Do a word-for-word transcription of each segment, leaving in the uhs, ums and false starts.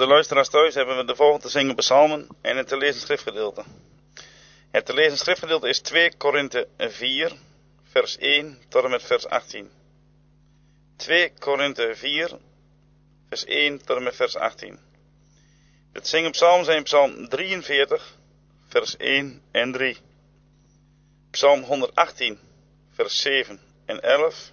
de luisteraars thuis hebben we de volgende te zingen psalmen en het te lezen schriftgedeelte. Het te lezen schriftgedeelte is twee Korinthe vier, vers één tot en met vers achttien. twee Korinthe vier, vers één tot en met vers achttien. De te zingen psalmen zijn psalm drieënveertig, vers één en drie. Psalm honderdachttien, vers zeven en elf.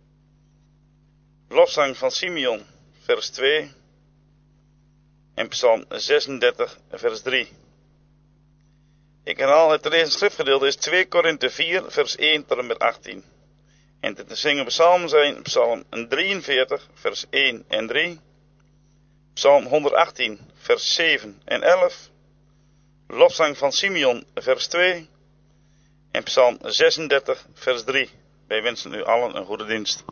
Lofzang van Simeon, vers twee. En Psalm zesendertig, vers drie. Ik herhaal, het te lezen schriftgedeelte is twee Korinthe vier, vers één tot en met achttien. En de te zingen psalmen zijn Psalm drieënveertig, vers één en drie. Psalm honderdachttien, vers zeven en elf. Lofzang van Simeon, vers twee. En Psalm zesendertig, vers drie. Wij wensen u allen een goede dienst.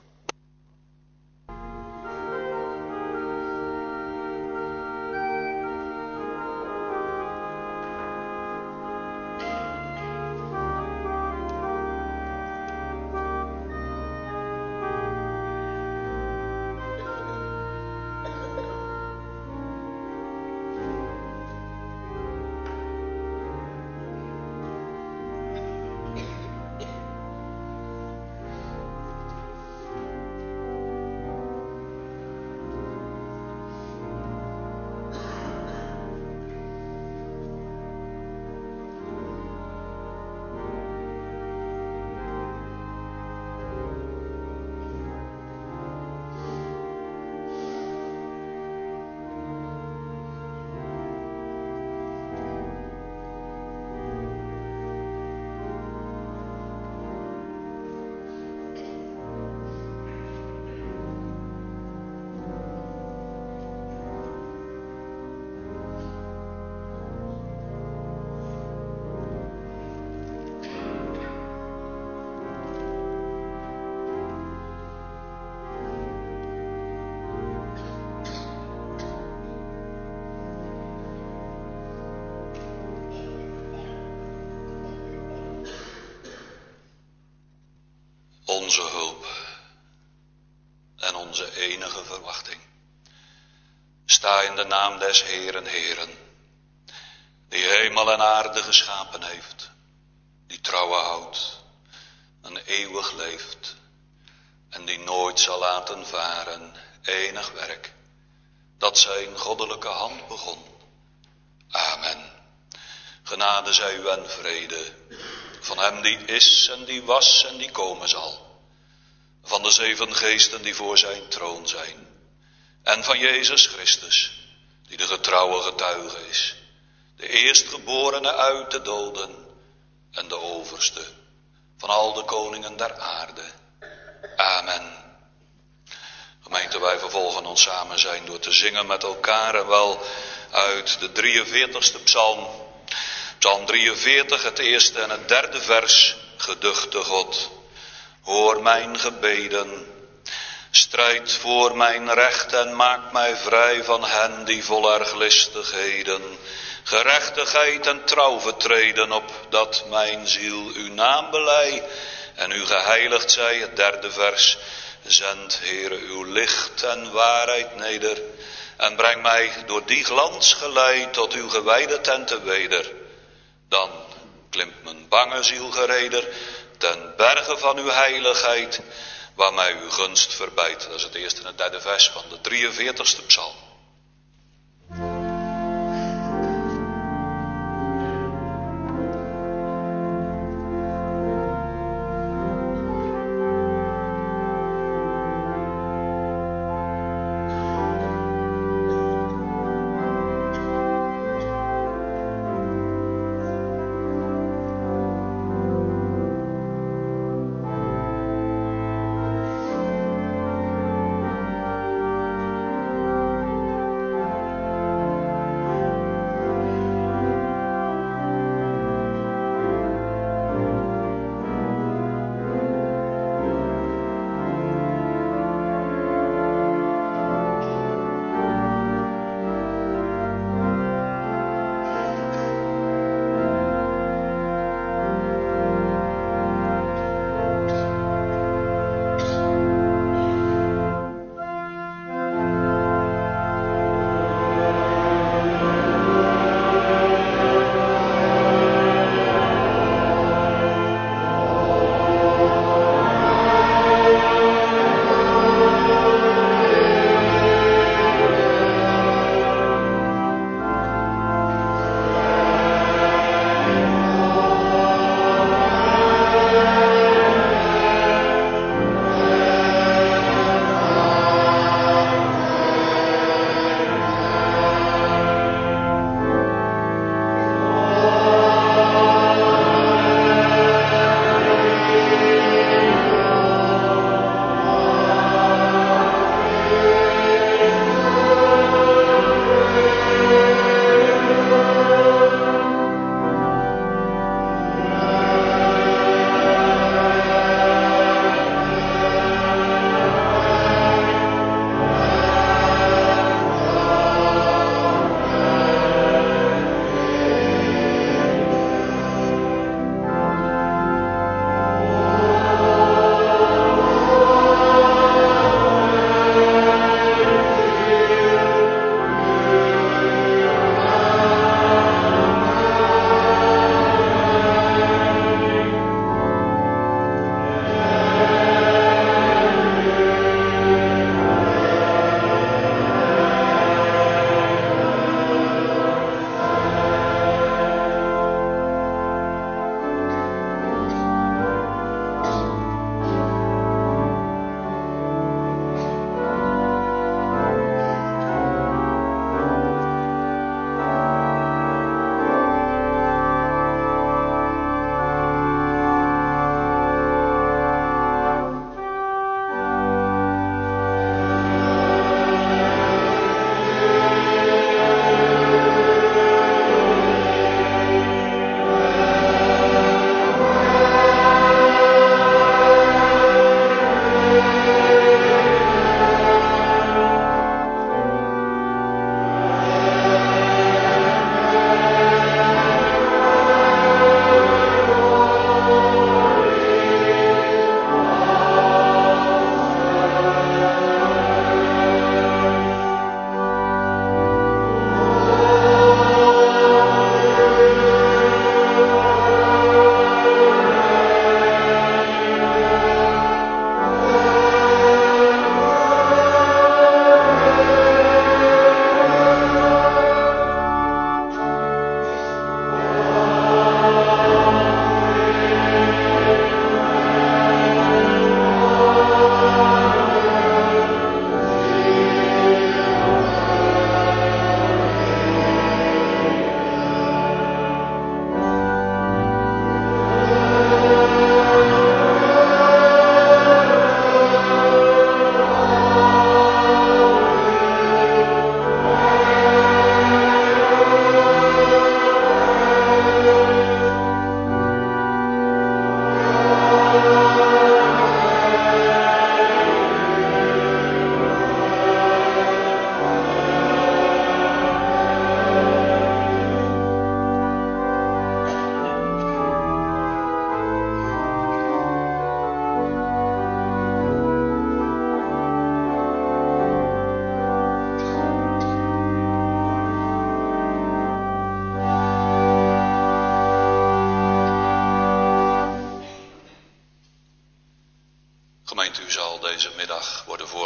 Onze hulp en onze enige verwachting. Sta in de naam des Heeren, Heeren, die hemel en aarde geschapen heeft, die trouwen houdt en eeuwig leeft en die nooit zal laten varen enig werk dat zijn goddelijke hand begon. Amen. Genade zij u en vrede van hem die is en die was en die komen zal. Van de zeven geesten die voor zijn troon zijn. En van Jezus Christus, die de getrouwe getuige is. De eerstgeborene uit de doden en de overste van al de koningen der aarde. Amen. Gemeente, wij vervolgen ons samen zijn door te zingen met elkaar en wel uit de drieënveertigste psalm. Psalm drieënveertig, het eerste en het derde vers. Geduchte God, hoor mijn gebeden. Strijd voor mijn recht en maak mij vrij van hen die vol arglistigheden gerechtigheid en trouw vertreden, opdat mijn ziel uw naam belei en u geheiligd zij. Het derde vers. Zend, Heere, uw licht en waarheid neder en breng mij door die glans geleid tot uw gewijde tenten weder. Dan klimt mijn bange ziel gereder ten berge van uw heiligheid, waar mij uw gunst verbijt. Dat is het eerste en het derde vers van de drieënveertigste psalm.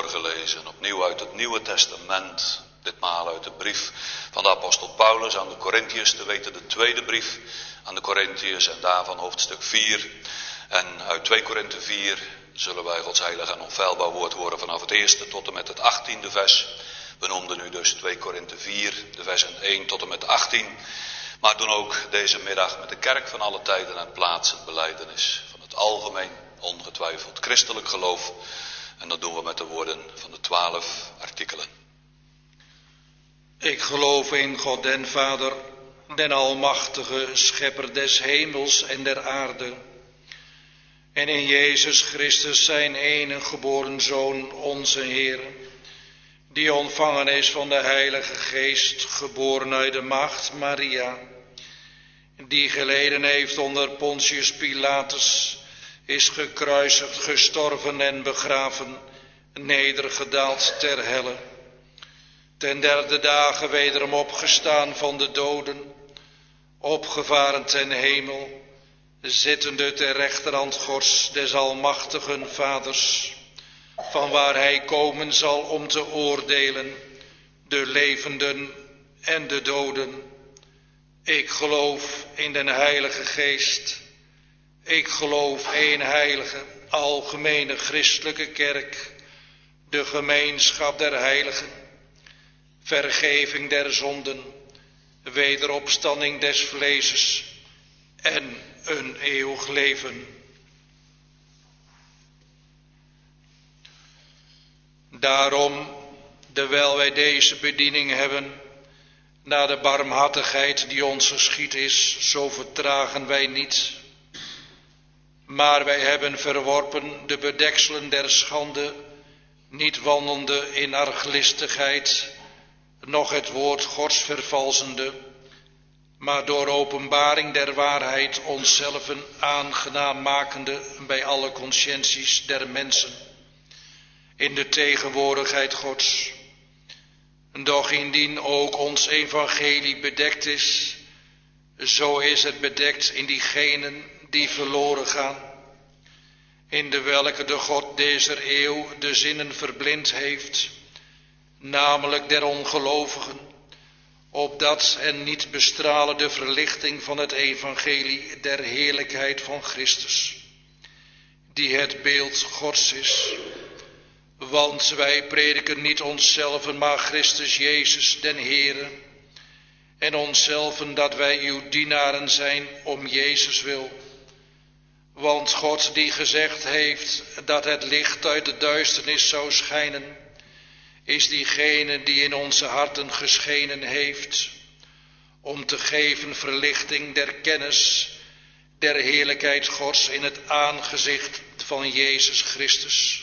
voorgelezen, opnieuw uit het Nieuwe Testament. Ditmaal uit de brief van de apostel Paulus aan de Korintiërs, te weten de tweede brief aan de Korintiërs en daarvan hoofdstuk vier. En uit twee Korinthe vier zullen wij Gods heilig en onfeilbaar woord horen vanaf het eerste tot en met het achttiende vers. We noemden nu dus twee Korinthe vier, de versen één tot en met achttien. Maar doen ook deze middag met de kerk van alle tijden en plaatsen het belijdenis van het algemeen, ongetwijfeld christelijk geloof. En dat doen we met de woorden van de twaalf artikelen. Ik geloof in God den Vader, den Almachtige, Schepper des hemels en der aarde. En in Jezus Christus, zijn enige geboren Zoon, onze Heer, die ontvangen is van de Heilige Geest, geboren uit de maagd Maria, die geleden heeft onder Pontius Pilatus, is gekruisigd, gestorven en begraven, nedergedaald ter helle. Ten derde dagen wederom opgestaan van de doden, opgevaren ten hemel, zittende ter rechterhand Gods des Almachtigen Vaders, van waar hij komen zal om te oordelen, de levenden en de doden. Ik geloof in den Heilige Geest. Ik geloof één heilige, algemene christelijke kerk, de gemeenschap der heiligen, vergeving der zonden, wederopstanding des vleeses en een eeuwig leven. Daarom, terwijl wij deze bediening hebben, naar de barmhartigheid die ons geschied is, zo vertragen wij niet. Maar wij hebben verworpen de bedekselen der schande, niet wandelende in arglistigheid, noch het woord Gods vervalsende, maar door openbaring der waarheid onszelven aangenaam makende bij alle conscienties der mensen, in de tegenwoordigheid Gods. Doch indien ook ons evangelie bedekt is, zo is het bedekt in diegenen die verloren gaan, in de welke de God deze eeuw de zinnen verblind heeft, namelijk der ongelovigen, opdat hen niet bestralen de verlichting van het evangelie der heerlijkheid van Christus, die het beeld Gods is. Want wij prediken niet onszelven, maar Christus Jezus den Heere, en onszelven dat wij uw dienaren zijn om Jezus wil. Want God die gezegd heeft dat het licht uit de duisternis zou schijnen, is diegene die in onze harten geschenen heeft, om te geven verlichting der kennis der heerlijkheid Gods in het aangezicht van Jezus Christus.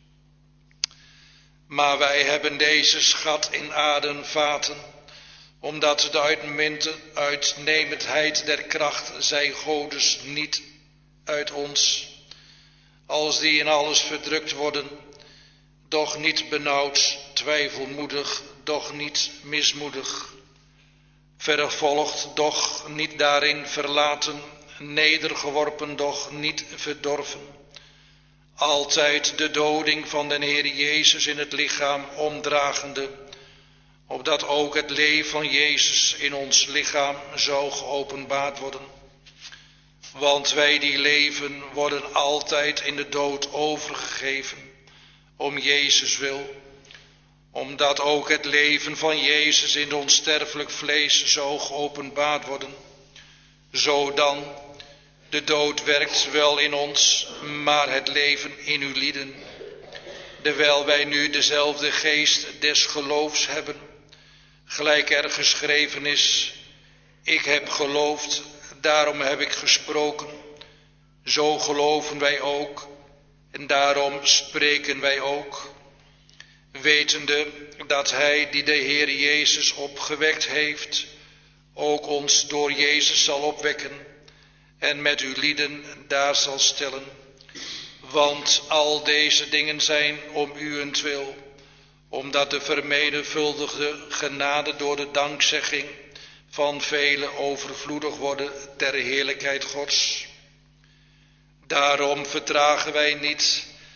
Maar wij hebben deze schat in aardenvaten, omdat de uitnemendheid der kracht zij Godes niet uit ons, als die in alles verdrukt worden, doch niet benauwd, twijfelmoedig, doch niet mismoedig, vervolgd, doch niet daarin verlaten, nedergeworpen, doch niet verdorven, altijd de doding van den Heer Jezus in het lichaam omdragende, opdat ook het leven van Jezus in ons lichaam zou geopenbaard worden. Want wij die leven worden altijd in de dood overgegeven, om Jezus wil, omdat ook het leven van Jezus in ons sterfelijk vlees zou geopenbaard worden. Zo dan, de dood werkt wel in ons, maar het leven in uw lieden. Terwijl wij nu dezelfde geest des geloofs hebben, gelijk er geschreven is, ik heb geloofd, daarom heb ik gesproken. Zo geloven wij ook, en daarom spreken wij ook, wetende dat hij die de Heer Jezus opgewekt heeft, ook ons door Jezus zal opwekken en met uw lieden daar zal stellen. Want al deze dingen zijn om uwentwil, omdat de vermenigvuldigde genade door de dankzegging van velen overvloedig worden ter heerlijkheid Gods. Daarom vertragen wij niet,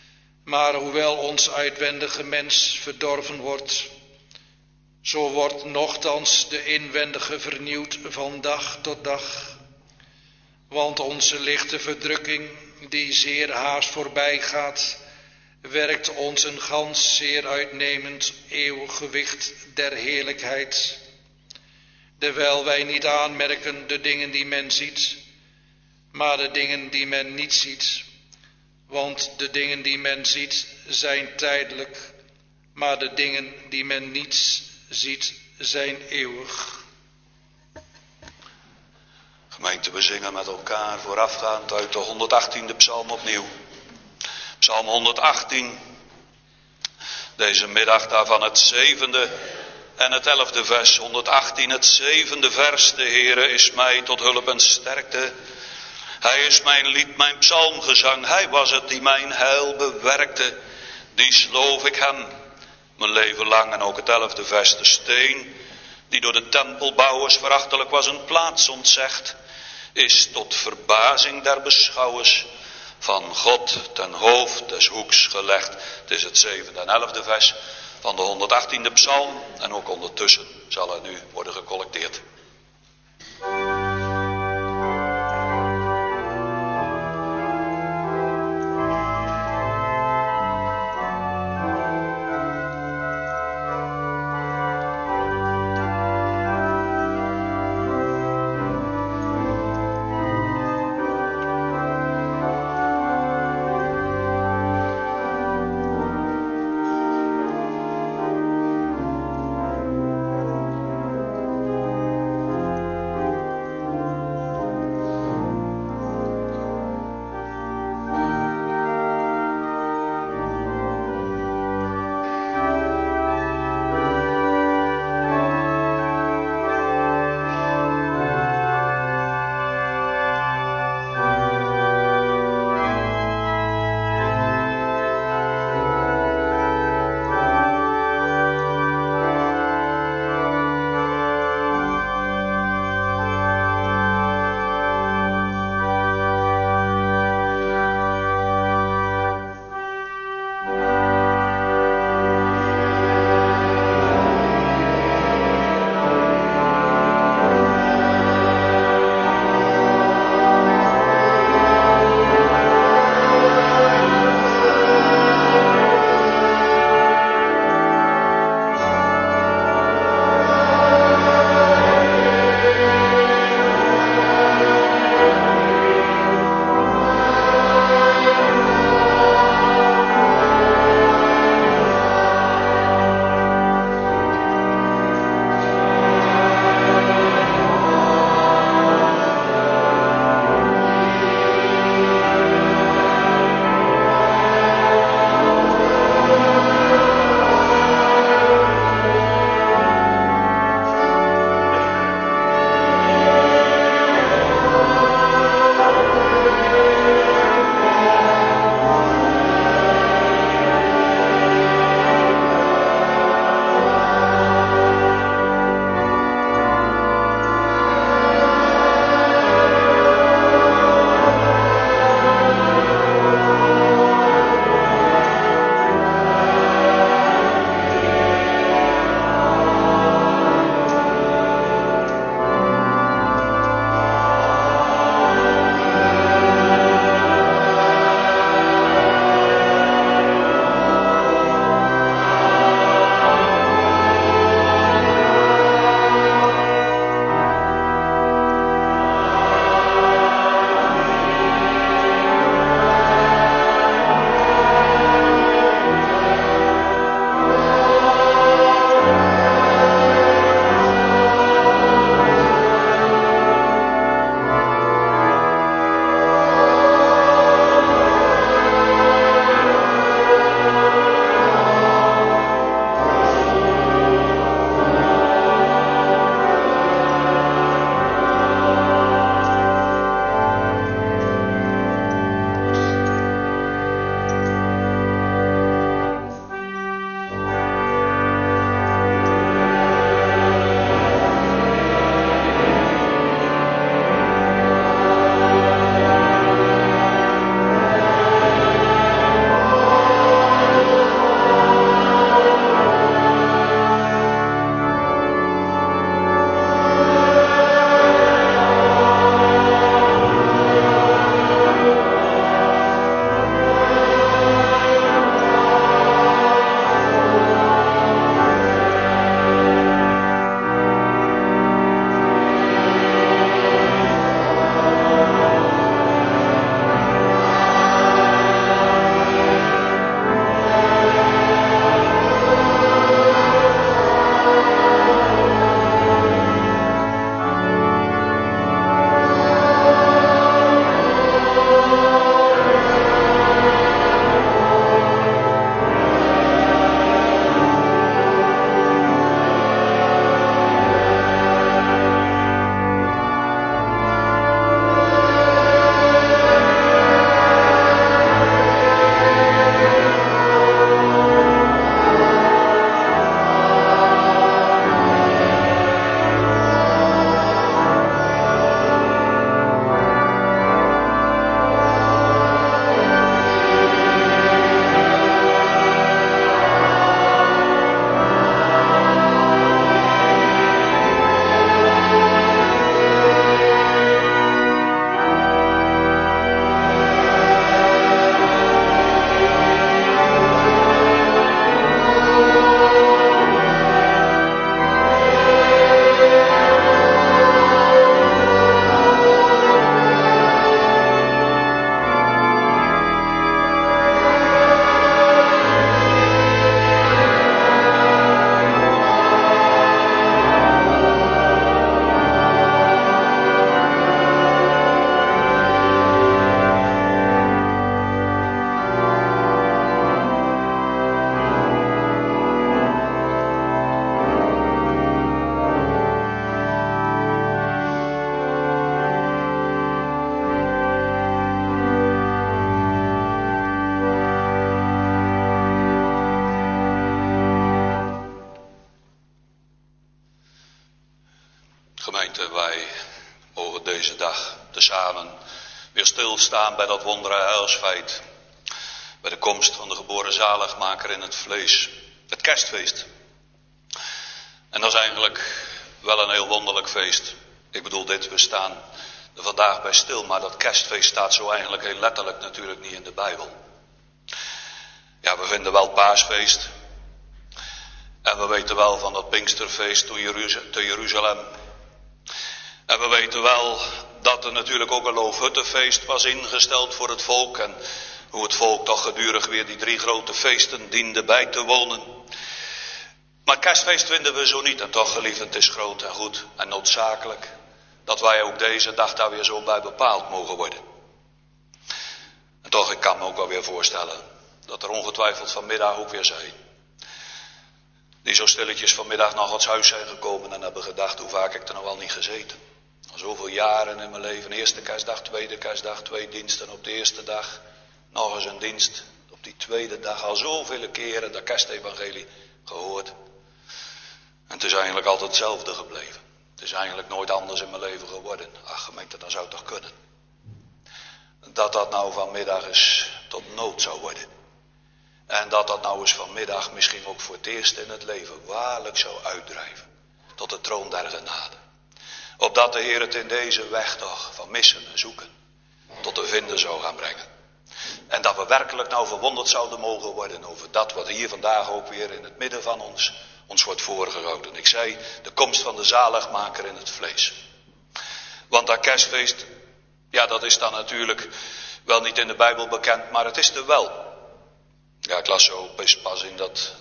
Maar hoewel ons uitwendige mens verdorven wordt, zo wordt nochtans de inwendige vernieuwd van dag tot dag. Want onze lichte verdrukking, die zeer haast voorbij gaat, werkt ons een gans zeer uitnemend eeuwgewicht der heerlijkheid. Terwijl wij niet aanmerken de dingen die men ziet, maar de dingen die men niet ziet. Want de dingen die men ziet zijn tijdelijk, maar de dingen die men niet ziet zijn eeuwig. Gemeente, we zingen met elkaar voorafgaand uit de honderdachttiende psalm opnieuw. Psalm honderdachttien, deze middag daarvan het zevende en het elfde vers. honderdachttien, het zevende vers. De Heere is mij tot hulp en sterkte. Hij is mijn lied, mijn psalmgezang. Hij was het die mijn heil bewerkte. Die loof ik hem mijn leven lang. En ook het elfde vers. De steen die door de tempelbouwers verachtelijk was een plaats ontzegd, is tot verbazing der beschouwers van God ten hoofd des hoeks gelegd. Het is het zevende en elfde vers van de honderdachttiende psalm. En ook ondertussen zal er nu worden gecollecteerd. Heren, wij mogen deze dag tezamen weer stilstaan bij dat wondere heilsfeit. Bij de komst van de geboren zaligmaker in het vlees. Het kerstfeest. En dat is eigenlijk wel een heel wonderlijk feest. Ik bedoel dit, we staan er vandaag bij stil, maar dat kerstfeest staat zo eigenlijk heel letterlijk natuurlijk niet in de Bijbel. Ja, we vinden wel het paasfeest. En we weten wel van dat Pinksterfeest te Jeruzalem. En we weten wel dat er natuurlijk ook een Loofhuttenfeest was ingesteld voor het volk. En hoe het volk toch gedurig weer die drie grote feesten diende bij te wonen. Maar kerstfeest vinden we zo niet. En toch, geliefd, het is groot en goed en noodzakelijk dat wij ook deze dag daar weer zo bij bepaald mogen worden. En toch, ik kan me ook wel weer voorstellen dat er ongetwijfeld vanmiddag ook weer zijn die zo stilletjes vanmiddag naar Gods huis zijn gekomen en hebben gedacht, hoe vaak heb ik er nou wel niet gezeten. Al zoveel jaren in mijn leven, eerste kerstdag, tweede kerstdag, twee diensten op de eerste dag. Nog eens een dienst op die tweede dag, al zoveel keren dat kerstevangelie gehoord. En het is eigenlijk altijd hetzelfde gebleven. Het is eigenlijk nooit anders in mijn leven geworden. Ach, gemeente, dat zou toch kunnen. Dat dat nou vanmiddag eens tot nood zou worden. En dat dat nou eens vanmiddag misschien ook voor het eerst in het leven waarlijk zou uitdrijven. Tot de troon der genade. Opdat de Heer het in deze weg toch van missen en zoeken tot de vinden zou gaan brengen. En dat we werkelijk nou verwonderd zouden mogen worden over dat wat hier vandaag ook weer in het midden van ons, ons wordt voorgehouden. Ik zei, de komst van de zaligmaker in het vlees. Want dat kerstfeest, ja, dat is dan natuurlijk wel niet in de Bijbel bekend, maar het is er wel. Ja, ik las zo pas in dat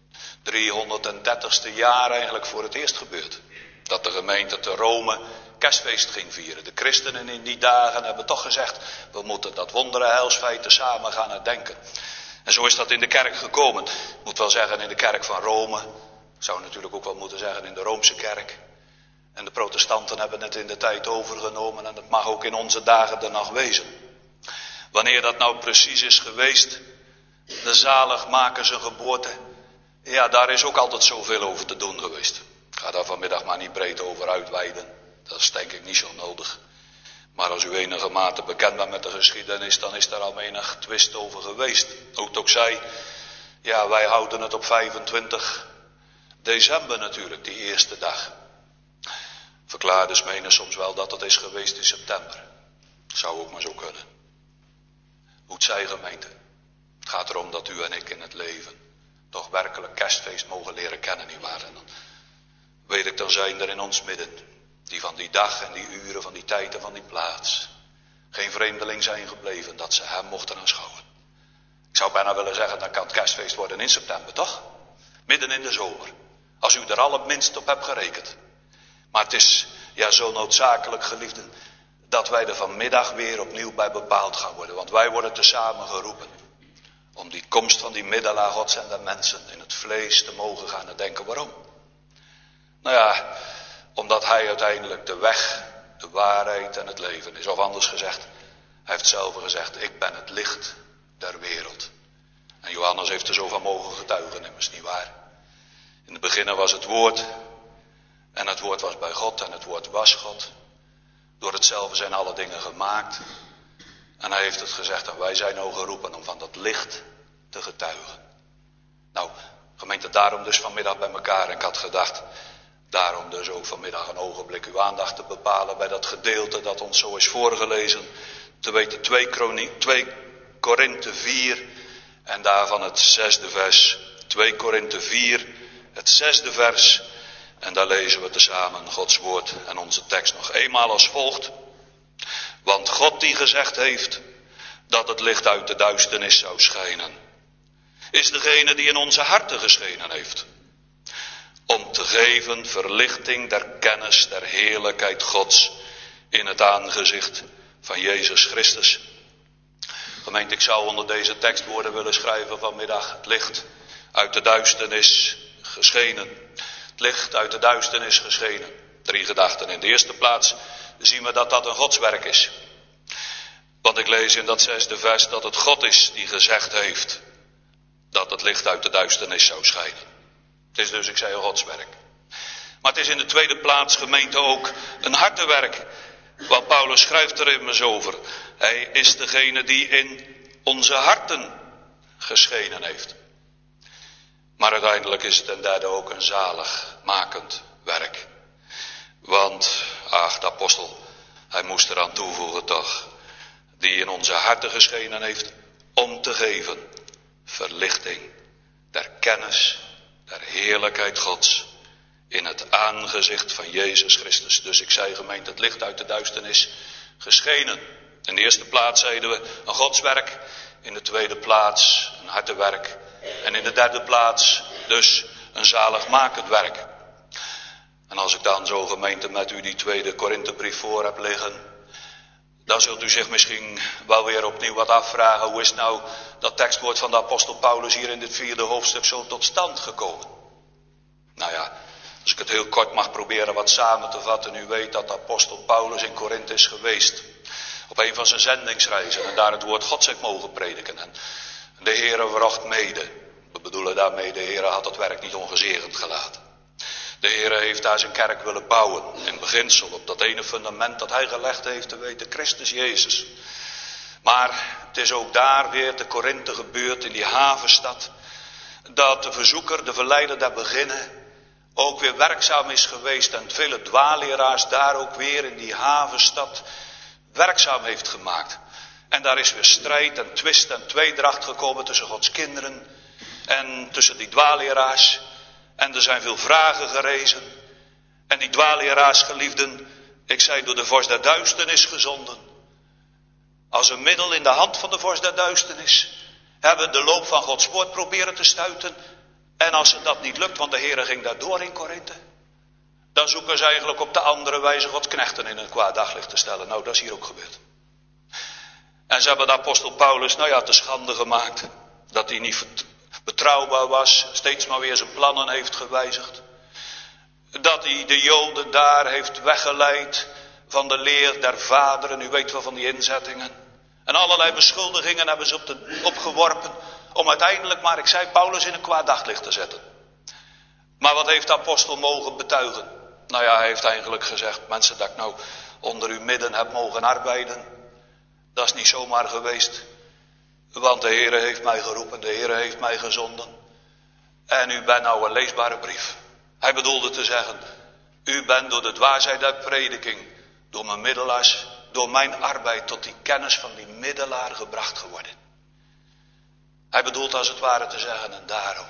driehonderddertigste jaar eigenlijk voor het eerst gebeurd. Dat de gemeente te Rome kerstfeest ging vieren. De christenen in die dagen hebben toch gezegd, we moeten dat wondere heilsfeit tezamen gaan herdenken. En zo is dat in de kerk gekomen. Ik moet wel zeggen in de kerk van Rome. Ik zou natuurlijk ook wel moeten zeggen in de Roomse kerk. En de protestanten hebben het in de tijd overgenomen en het mag ook in onze dagen er nog wezen. Wanneer dat nou precies is geweest, de zaligmaker zijn geboorte, ja, daar is ook altijd zoveel over te doen geweest. Ik ga daar vanmiddag maar niet breed over uitweiden. Dat is denk ik niet zo nodig. Maar als u enige mate bekend bent met de geschiedenis, dan is daar al menig twist over geweest. Hoe het ook zij, ja, wij houden het op vijfentwintig december natuurlijk, die eerste dag. Verklaarders menen soms wel dat het is geweest in september. Zou ook maar zo kunnen. Hoe het zij, gemeente. Het gaat erom dat u en ik in het leven toch werkelijk kerstfeest mogen leren kennen, nietwaar? En dan weet ik, dan zijn er in ons midden die van die dag en die uren, van die tijd en van die plaats geen vreemdeling zijn gebleven, dat ze hem mochten aanschouwen. Ik zou bijna willen zeggen, dan kan het kerstfeest worden in september, toch? Midden in de zomer. Als u er al het minst op hebt gerekend. Maar het is ja zo noodzakelijk, geliefden, dat wij er vanmiddag weer opnieuw bij bepaald gaan worden. Want wij worden tezamen geroepen om die komst van die middelaar Gods en de mensen in het vlees te mogen gaan herdenken. Waarom? Nou ja, omdat hij uiteindelijk de weg, de waarheid en het leven is. Of anders gezegd, hij heeft zelf gezegd, ik ben het licht der wereld. En Johannes heeft er zo van mogen getuigen, immers niet waar. In het begin was het woord. En het woord was bij God en het woord was God. Door hetzelfde zijn alle dingen gemaakt. En hij heeft het gezegd en wij zijn ook geroepen om van dat licht te getuigen. Nou, gemeente, daarom dus vanmiddag bij elkaar. En ik had gedacht, daarom dus ook vanmiddag een ogenblik uw aandacht te bepalen bij dat gedeelte dat ons zo is voorgelezen. Te weten twee Korinthe vier en daarvan het zesde vers. twee Korinthe vier, het zesde vers. En daar lezen we tezamen Gods woord en onze tekst nog eenmaal als volgt. Want God die gezegd heeft dat het licht uit de duisternis zou schijnen, is degene die in onze harten geschenen heeft. Om te geven verlichting der kennis der heerlijkheid Gods in het aangezicht van Jezus Christus. Gemeente, ik zou onder deze tekstwoorden willen schrijven vanmiddag. Het licht uit de duisternis geschenen. Het licht uit de duisternis geschenen. Drie gedachten. In de eerste plaats zien we dat dat een godswerk is. Want ik lees in dat zesde vers dat het God is die gezegd heeft dat het licht uit de duisternis zou schijnen. Het is dus, ik zei, een godswerk. Maar het is in de tweede plaats, gemeente, ook een hartenwerk. Want Paulus schrijft er immers over. Hij is degene die in onze harten geschenen heeft. Maar uiteindelijk is het ten derde ook een zaligmakend werk. Want, ach, de apostel, hij moest eraan toevoegen toch. Die in onze harten geschenen heeft om te geven verlichting der kennis, der heerlijkheid Gods. In het aangezicht van Jezus Christus. Dus ik zei, gemeente, het licht uit de duisternis geschenen. In de eerste plaats zeiden we een godswerk. In de tweede plaats een hartenwerk. En in de derde plaats dus een zaligmakend werk. En als ik dan zo, gemeente, met u die tweede Korinthebrief voor heb liggen, dan zult u zich misschien wel weer opnieuw wat afvragen. Hoe is nou dat tekstwoord van de apostel Paulus hier in dit vierde hoofdstuk zo tot stand gekomen? Nou ja, als ik het heel kort mag proberen wat samen te vatten. U weet dat de apostel Paulus in Korinthe is geweest. Op een van zijn zendingsreizen. En daar het woord Gods heeft mogen prediken. En de Heere wrocht mede. We bedoelen daarmee, de Heere had het werk niet ongezegend gelaten. De Heere heeft daar zijn kerk willen bouwen. In beginsel op dat ene fundament dat hij gelegd heeft, te weten, Christus Jezus. Maar het is ook daar weer te Korinthe gebeurd, in die havenstad, dat de verzoeker, de verleider der beginnen, ook weer werkzaam is geweest en vele dwaalleraars daar ook weer in die havenstad werkzaam heeft gemaakt. En daar is weer strijd en twist en tweedracht gekomen tussen Gods kinderen en tussen die dwaalleraars. En er zijn veel vragen gerezen. En die dwaalleraars, geliefden, ik zei, door de vorst der duisternis gezonden. Als een middel in de hand van de vorst der duisternis hebben de loop van Gods woord proberen te stuiten. En als het dat niet lukt, want de Heere ging daardoor in Korinthe, dan zoeken ze eigenlijk op de andere wijze Gods knechten in een kwaad daglicht te stellen. Nou, dat is hier ook gebeurd. En ze hebben de apostel Paulus, nou ja, te schande gemaakt. Dat hij niet betrouwbaar was, steeds maar weer zijn plannen heeft gewijzigd. Dat hij de Joden daar heeft weggeleid van de leer der vaderen, u weet wel van die inzettingen. En allerlei beschuldigingen hebben ze op de, opgeworpen om uiteindelijk, maar ik zei, Paulus in een kwaad daglicht te zetten. Maar wat heeft de apostel mogen betuigen? Nou ja, hij heeft eigenlijk gezegd, mensen, dat ik nou onder uw midden heb mogen arbeiden, dat is niet zomaar geweest. Want de Heere heeft mij geroepen, de Heere heeft mij gezonden. En u bent nou een leesbare brief. Hij bedoelde te zeggen, u bent door de dwaasheid der prediking, door mijn middelaars, door mijn arbeid tot die kennis van die middelaar gebracht geworden. Hij bedoelt als het ware te zeggen, en daarom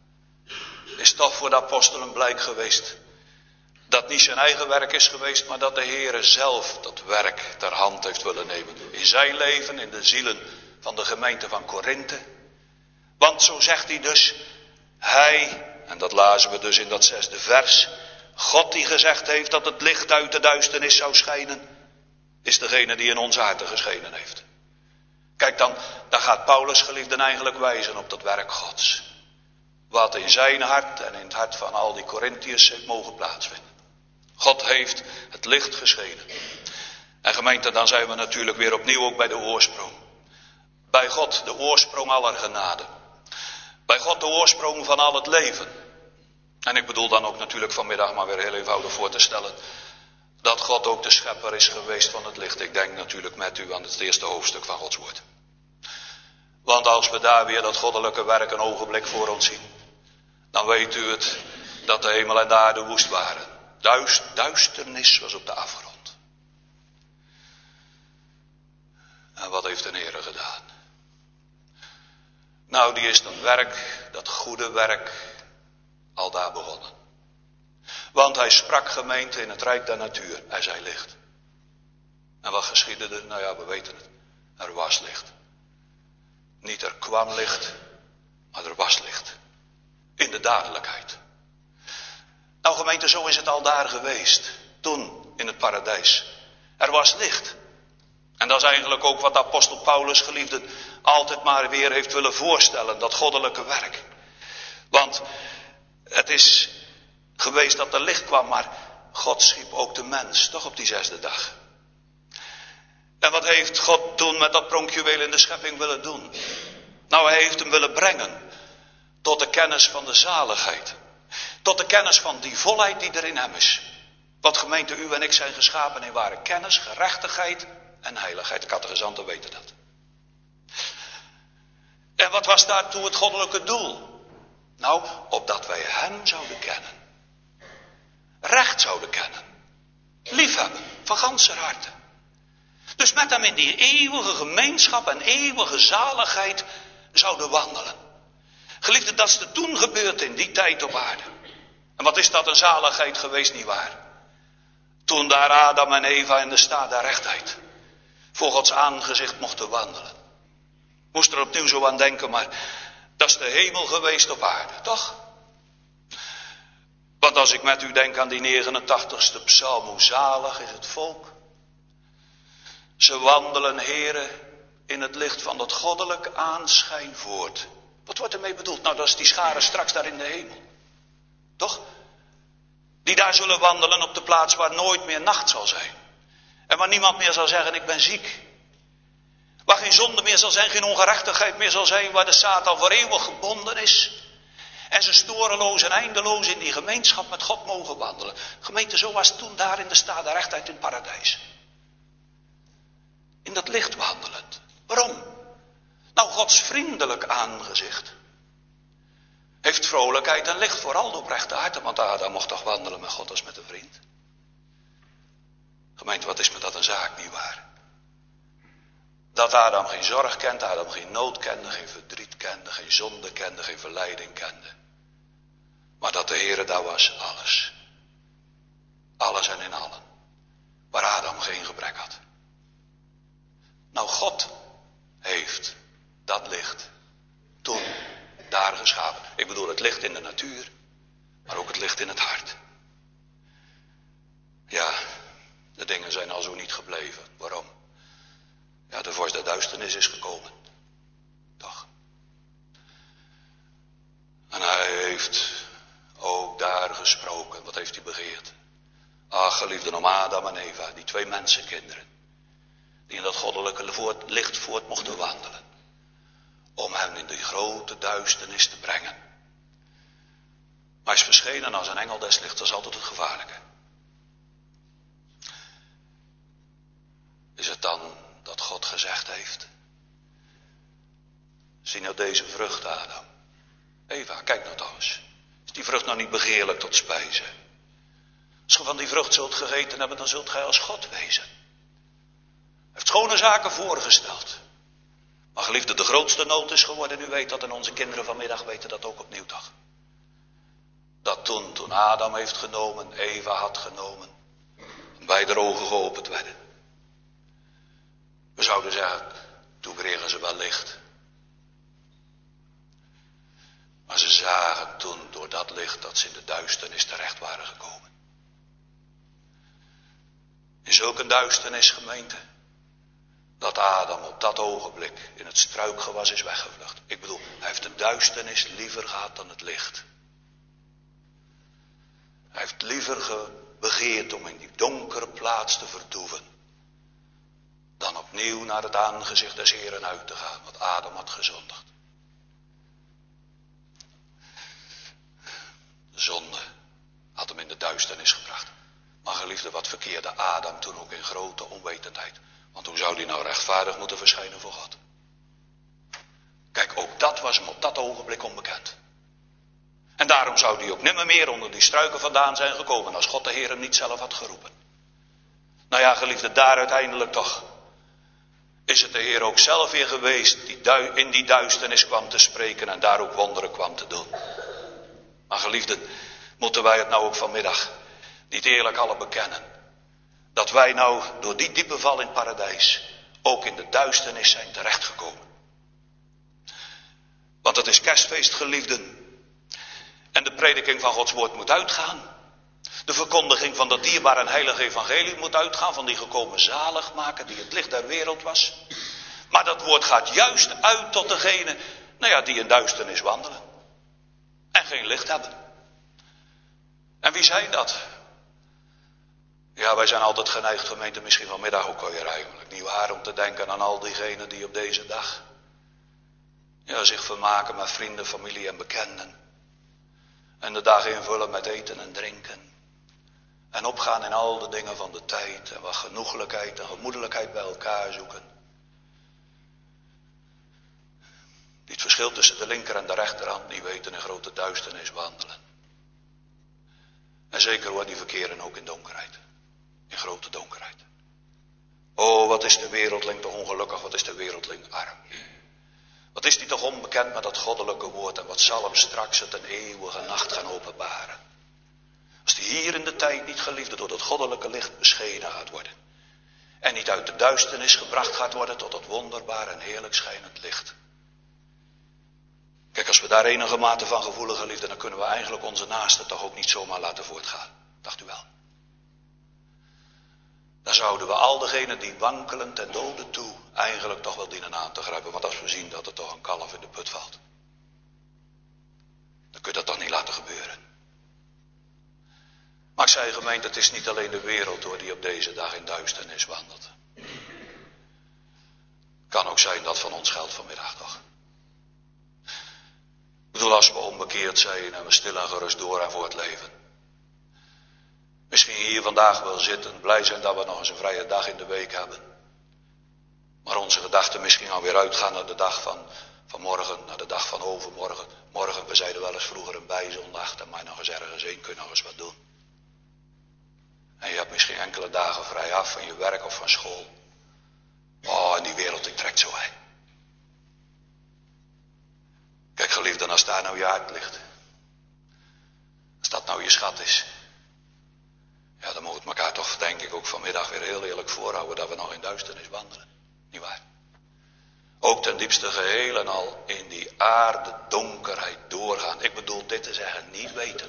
is toch voor de apostel een blijk geweest dat niet zijn eigen werk is geweest, maar dat de Heere zelf dat werk ter hand heeft willen nemen. In zijn leven, in de zielen van de gemeente van Korinthe. Want zo zegt hij dus, hij, en dat lazen we dus in dat zesde vers, God die gezegd heeft dat het licht uit de duisternis zou schijnen, is degene die in onze harten geschenen heeft. Kijk dan, daar gaat Paulus, geliefden, eigenlijk wijzen op dat werk Gods. Wat in zijn hart en in het hart van al die Korinthiërs heeft mogen plaatsvinden. God heeft het licht geschenen. En gemeente, dan zijn we natuurlijk weer opnieuw ook bij de oorsprong. Bij God, de oorsprong aller genade. Bij God, de oorsprong van al het leven. En ik bedoel dan ook natuurlijk vanmiddag maar weer heel eenvoudig voor te stellen, dat God ook de schepper is geweest van het licht. Ik denk natuurlijk met u aan het eerste hoofdstuk van Gods woord. Want als we daar weer dat goddelijke werk een ogenblik voor ons zien, dan weet u het, dat de hemel en de aarde woest waren. Duist, duisternis was op de afgrond. En wat heeft de Heere gedaan? Nou, die is dat werk, dat goede werk, al daar begonnen. Want hij sprak, gemeente, in het rijk der natuur. Hij zei licht. En wat geschiedde er? Nou ja, we weten het. Er was licht. Niet er kwam licht, maar er was licht. In de dadelijkheid. Nou gemeente, zo is het al daar geweest. Toen, in het paradijs. Er was licht. En dat is eigenlijk ook wat de apostel Paulus, geliefden, altijd maar weer heeft willen voorstellen. Dat goddelijke werk. Want het is geweest dat er licht kwam, maar God schiep ook de mens, toch op die zesde dag. En wat heeft God toen met dat pronkjuweel in de schepping willen doen? Nou, hij heeft hem willen brengen tot de kennis van de zaligheid. Tot de kennis van die volheid die er in hem is. Want gemeente, u en ik zijn geschapen in ware kennis, gerechtigheid en heiligheid. De catechizanten weten dat. En wat was daartoe het goddelijke doel? Nou, opdat wij hem zouden kennen. Recht zouden kennen. Liefhebben, van ganser harte. Dus met hem in die eeuwige gemeenschap en eeuwige zaligheid zouden wandelen. Geliefde, dat is er toen gebeurd in die tijd op aarde. En wat is dat een zaligheid geweest, nietwaar? Toen daar Adam en Eva in de staat der rechtheid voor Gods aangezicht mochten wandelen. Moest er opnieuw zo aan denken, maar dat is de hemel geweest op aarde, toch? Want als ik met u denk aan die negenentachtigste psalm, hoe zalig is het volk. Ze wandelen, heren, in het licht van dat goddelijk aanschijn voort. Wat wordt ermee bedoeld? Nou, dat is die schare straks daar in de hemel. Toch? Die daar zullen wandelen op de plaats waar nooit meer nacht zal zijn. En waar niemand meer zal zeggen, ik ben ziek. Waar geen zonde meer zal zijn, geen ongerechtigheid meer zal zijn. Waar de Satan voor eeuwig gebonden is. En ze storeloos en eindeloos in die gemeenschap met God mogen wandelen. Gemeente, zo was toen daar in de staat der rechtheid in het paradijs. In dat licht wandelend. Waarom? Nou, Gods vriendelijk aangezicht heeft vrolijkheid en licht voor al de oprechte harten. Want Adam mocht toch wandelen met God als met een vriend. Gemeente, wat is me dat een zaak, nietwaar? Dat Adam geen zorg kent, Adam geen nood kende, geen verdriet kende, geen zonde kende, geen verleiding kende. Maar dat de Heere daar was, alles. Alles en in allen. Waar Adam geen gebrek had. Nou, God heeft dat licht toen daar geschapen. Ik bedoel het licht in de natuur, maar ook het licht in het hart. Ja, de dingen zijn al zo niet gebleven. Waarom? Ja, de vorst der duisternis is gekomen. Toch? En hij heeft ook daar gesproken. Wat heeft hij begeerd? Ach, geliefden, om Adam en Eva, die twee mensenkinderen. Die in dat goddelijke voort, licht voort mochten wandelen. Om hen in die grote duisternis te brengen. Maar hij is verschenen als een engel des lichts. Dat is altijd het gevaarlijke. Is het dan dat God gezegd heeft? Zie nou deze vrucht, Adam. Eva, kijk nou toch eens. Is die vrucht nou niet begeerlijk tot spijze? Als ge van die vrucht zult gegeten hebben, dan zult gij als God wezen. Hij heeft schone zaken voorgesteld. Maar geliefde, de grootste nood is geworden, u weet dat, en onze kinderen vanmiddag weten dat ook opnieuw toch. Dat toen, toen Adam heeft genomen, Eva had genomen, beide ogen geopend werden. We zouden zeggen, toen kregen ze wel licht. Maar ze zagen toen door dat licht dat ze in de duisternis terecht waren gekomen. In zulke duisternis, gemeente, dat Adam op dat ogenblik in het struikgewas is weggevlucht. Ik bedoel, hij heeft de duisternis liever gehad dan het licht. Hij heeft liever begeerd om in die donkere plaats te vertoeven, dan opnieuw naar het aangezicht des Heeren uit te gaan, wat Adam had gezondigd. De zonde had hem in de duisternis gebracht. Maar geliefde, wat verkeerde Adam toen ook in grote onwetendheid. Want hoe zou die nou rechtvaardig moeten verschijnen voor God? Kijk, ook dat was hem op dat ogenblik onbekend. En daarom zou hij ook nimmer meer onder die struiken vandaan zijn gekomen als God de Heer hem niet zelf had geroepen. Nou ja, geliefde, daar uiteindelijk toch is het de Heer ook zelf weer geweest die in die duisternis kwam te spreken en daar ook wonderen kwam te doen. Maar geliefden, moeten wij het nou ook vanmiddag niet eerlijk alle bekennen. Dat wij nou door die diepe val in het paradijs ook in de duisternis zijn terechtgekomen. Want het is kerstfeest, geliefden. En de prediking van Gods woord moet uitgaan. De verkondiging van dat dierbare en heilige evangelie moet uitgaan. Van die gekomen zaligmaker die het licht der wereld was. Maar dat woord gaat juist uit tot degene, nou ja, die in duisternis wandelen. En geen licht hebben. En wie zijn dat? Ja, wij zijn altijd geneigd, gemeente, misschien vanmiddag ook alweer eigenlijk. Niet waar, om te denken aan al diegenen die op deze dag ja, zich vermaken met vrienden, familie en bekenden. En de dag invullen met eten en drinken. En opgaan in al de dingen van de tijd. En wat genoeglijkheid en gemoedelijkheid bij elkaar zoeken. Die het verschil tussen de linker en de rechterhand niet weten in grote duisternis wandelen. En zeker wordt die verkeren ook in donkerheid. In grote donkerheid. Oh, wat is de wereldling toch ongelukkig, wat is de wereldling arm. Wat is die toch onbekend met dat goddelijke woord en wat zal hem straks het een eeuwige nacht gaan openbaren. Als die hier in de tijd niet geliefde door dat goddelijke licht beschenen gaat worden. En niet uit de duisternis gebracht gaat worden tot dat wonderbaar en heerlijk schijnend licht. Kijk, als we daar enige mate van gevoelige liefde, dan kunnen we eigenlijk onze naasten toch ook niet zomaar laten voortgaan. Dacht u wel? Dan zouden we al degenen die wankelen ten dode toe eigenlijk toch wel dienen aan te grijpen. Want als we zien dat er toch een kalf in de put valt, dan kun je dat toch niet laten gebeuren. Maar ik zei gemeente, het is niet alleen de wereld hoor die op deze dag in duisternis wandelt. Kan ook zijn dat van ons geldt vanmiddag toch. Ik bedoel, als we onbekeerd zijn en we stil en gerust door en voor het leven. Misschien hier vandaag wel zitten, blij zijn dat we nog eens een vrije dag in de week hebben. Maar onze gedachten misschien alweer uitgaan naar de dag van, van morgen, naar de dag van overmorgen. Morgen, we zeiden wel eens vroeger een bijzondag, dan maar nog eens ergens heen, kun je nog eens wat doen. En je hebt misschien enkele dagen vrij af van je werk of van school. Oh, en die wereld die trekt zo heen. Kijk geliefden, als daar nou je hart ligt. Als dat nou je schat is. Ja, dan moet het elkaar toch denk ik ook vanmiddag weer heel eerlijk voorhouden dat we nog in duisternis wandelen. Niet waar? Ook ten diepste geheel en al in die aarde donkerheid doorgaan. Ik bedoel dit te zeggen, niet weten.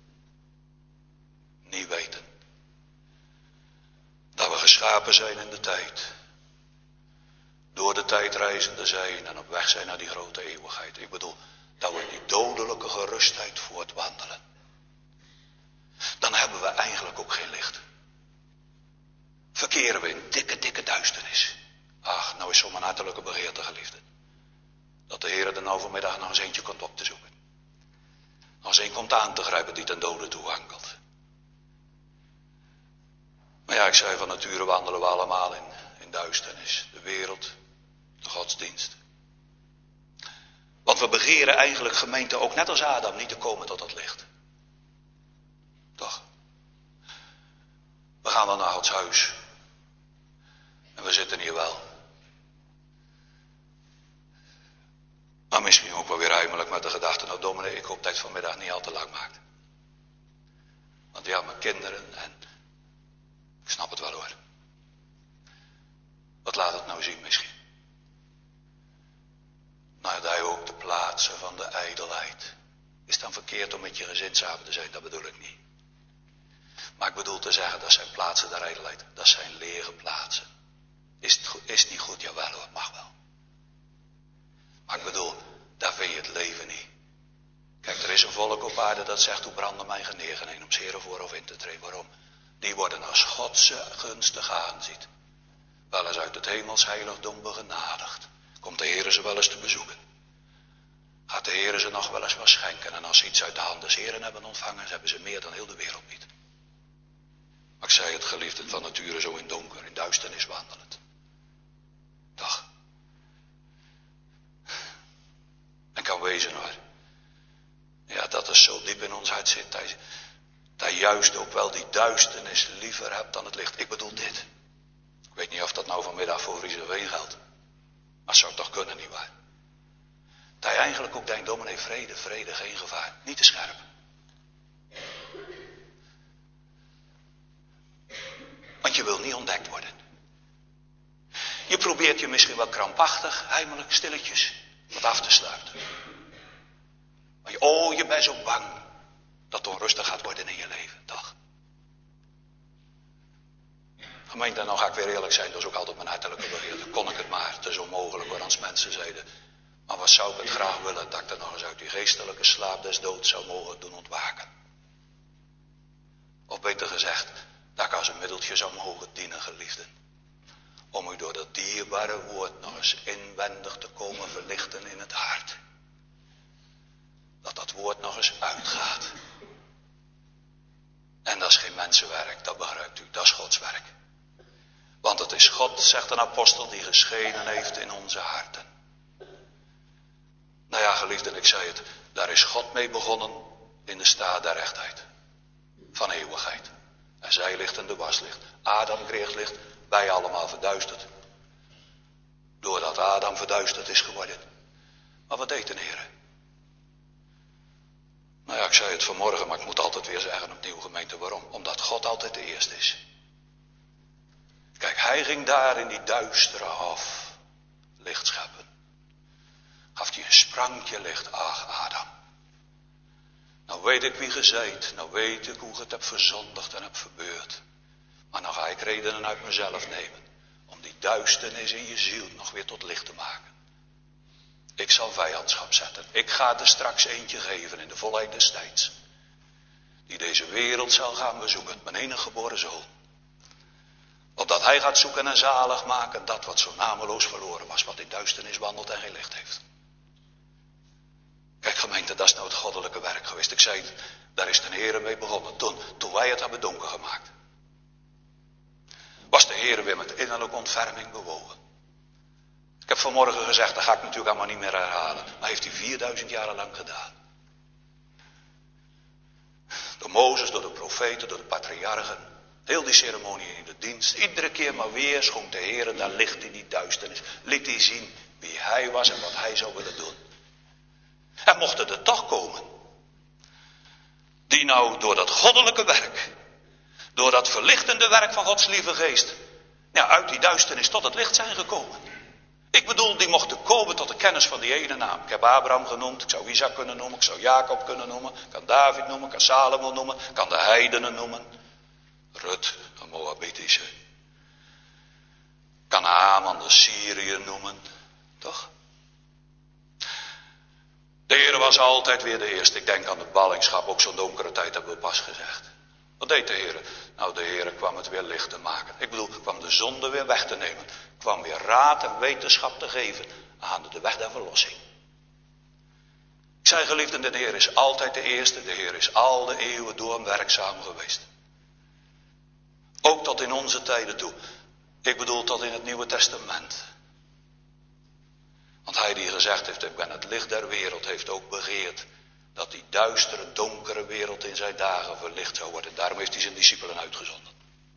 Niet weten. Dat we geschapen zijn in de tijd. Door de tijd reizende zijn en op weg zijn naar die grote eeuwigheid. Ik bedoel, dat we in die dodelijke gerustheid voortwandelen. Dan hebben we eigenlijk ook geen licht. Verkeren we in dikke, dikke duisternis. Ach, nou is zo'n hartelijke begeerte geliefde. Dat de Heer er nou vanmiddag nog eens eentje komt op te zoeken. Nog eens een komt aan te grijpen die ten dode toe wankelt. Maar ja, ik zei van nature wandelen we allemaal in, in duisternis. De wereld, de godsdienst. Want we begeren eigenlijk gemeente ook net als Adam niet te komen tot dat licht. Toch? We gaan dan naar Gods huis. En we zitten hier wel. Maar misschien ook wel weer heimelijk met de gedachte, nou dominee, ik hoop dat het vanmiddag niet al te lang maakt. Want ja, mijn kinderen en... Ik snap het wel hoor. Wat laat het nou zien misschien? Nou, dat je ook de plaatsen van de ijdelheid. Is het dan verkeerd om met je gezin samen te zijn? Dat bedoel ik niet. Maar ik bedoel te zeggen, dat zijn plaatsen der ijdelheid. Dat zijn lege plaatsen. Is het, goed, is het niet goed? Jawel hoor, mag wel. Maar ik bedoel, daar vind je het leven niet. Kijk, er is een volk op aarde dat zegt, hoe brandde mijn genegenheid om 's Heren voorhof in te treden. Waarom? Die worden als Godse gunstig aanziet. Wel eens uit het hemels heiligdom begenadigd. Komt de Heere ze wel eens te bezoeken. Gaat de Heere ze nog wel eens wat schenken. En als ze iets uit de hand des Heeren hebben ontvangen, hebben ze meer dan heel de wereld niet. Maar ik zei het geliefden van nature zo in donker, in duisternis wandelend. Dag. En kan wezen hoor. Ja, dat het zo diep in ons hart zit. Dat je, dat je juist ook wel die duisternis liever hebt dan het licht. Ik bedoel dit. Ik weet niet of dat nou vanmiddag voor Vriezenveen geldt. Maar het zou toch kunnen, nietwaar? Dat je eigenlijk ook denkt, dominee, vrede, vrede, geen gevaar. Niet te scherp. Want je wil niet ontdekt worden. Je probeert je misschien wel krampachtig, heimelijk, stilletjes, wat af te sluiten. Maar je, oh, je bent zo bang dat het onrustig gaat worden in je leven, toch? Gemeente, nou ga ik weer eerlijk zijn, dat is ook altijd mijn hartelijke begeerte. Kon ik het maar, het is onmogelijk hoor, als mensen zeiden. Maar wat zou ik het graag willen, dat ik er nog eens uit die geestelijke slaap des doods zou mogen doen ontwaken. Of beter gezegd, dat ik als een middeltje zou mogen dienen, geliefden. Om u door dat dierbare woord nog eens inwendig te komen verlichten in het hart. Dat dat woord nog eens uitgaat. En dat is geen mensenwerk, dat begrijpt u, dat is Gods werk. Want het is God, zegt een apostel, die geschenen heeft in onze harten. Nou ja, geliefden, ik zei het, daar is God mee begonnen in de staat der rechtheid. Van eeuwigheid. En zij licht en de was licht. Adam kreeg licht, wij allemaal verduisterd. Doordat Adam verduisterd is geworden. Maar wat deed de Heer? Nou ja, ik zei het vanmorgen, maar ik moet altijd weer zeggen opnieuw, gemeente, waarom? Omdat God altijd de eerste is. Kijk, hij ging daar in die duistere hof licht scheppen. Gaf hij een sprankje licht, ach Adam. Nou weet ik wie ge zijt, nou weet ik hoe ik het heb verzondigd en heb verbeurd. Maar nou ga ik redenen uit mezelf nemen, om die duisternis in je ziel nog weer tot licht te maken. Ik zal vijandschap zetten. Ik ga er straks eentje geven in de volheid des tijds. Die deze wereld zal gaan bezoeken, mijn enige geboren zoon. Opdat hij gaat zoeken en zalig maken dat wat zo nameloos verloren was, wat in duisternis wandelt en geen licht heeft. Kijk gemeente, dat is nou het goddelijke werk geweest. Ik zei het, daar is de Heer mee begonnen. Toen, toen wij het hebben donker gemaakt. Was de Heer weer met innerlijke ontferming bewogen. Ik heb vanmorgen gezegd, dat ga ik natuurlijk allemaal niet meer herhalen. Maar heeft hij vierduizend jaren lang gedaan. Door Mozes, door de profeten, door de patriarchen. Heel die ceremonie in de dienst. Iedere keer maar weer schonk de Heer daar licht in die duisternis. Liet hij zien wie hij was en wat hij zou willen doen. En mochten er toch komen. Die nou door dat goddelijke werk. Door dat verlichtende werk van Gods lieve geest. Ja, uit die duisternis tot het licht zijn gekomen. Ik bedoel, die mochten komen tot de kennis van die ene naam. Ik heb Abraham genoemd, ik zou Isaac kunnen noemen, ik zou Jacob kunnen noemen. Ik kan David noemen, ik kan Salomo noemen, ik kan de heidenen noemen. Rut, een Moabitische. Ik kan Haman, de Syriër noemen. Toch? De Heer was altijd weer de eerste. Ik denk aan de ballingschap, ook zo'n donkere tijd hebben we pas gezegd. Wat deed de Heer? Nou, de Heer kwam het weer licht te maken. Ik bedoel, kwam de zonde weer weg te nemen. Kwam weer raad en wetenschap te geven aan de weg der verlossing. Ik zei geliefden, de Heer is altijd de eerste. De Heer is al de eeuwen door werkzaam geweest. Ook tot in onze tijden toe. Ik bedoel tot in het Nieuwe Testament. Want hij die gezegd heeft, ik ben het licht der wereld, heeft ook begeerd dat die duistere, donkere wereld in zijn dagen verlicht zou worden. Daarom heeft hij zijn discipelen uitgezonden.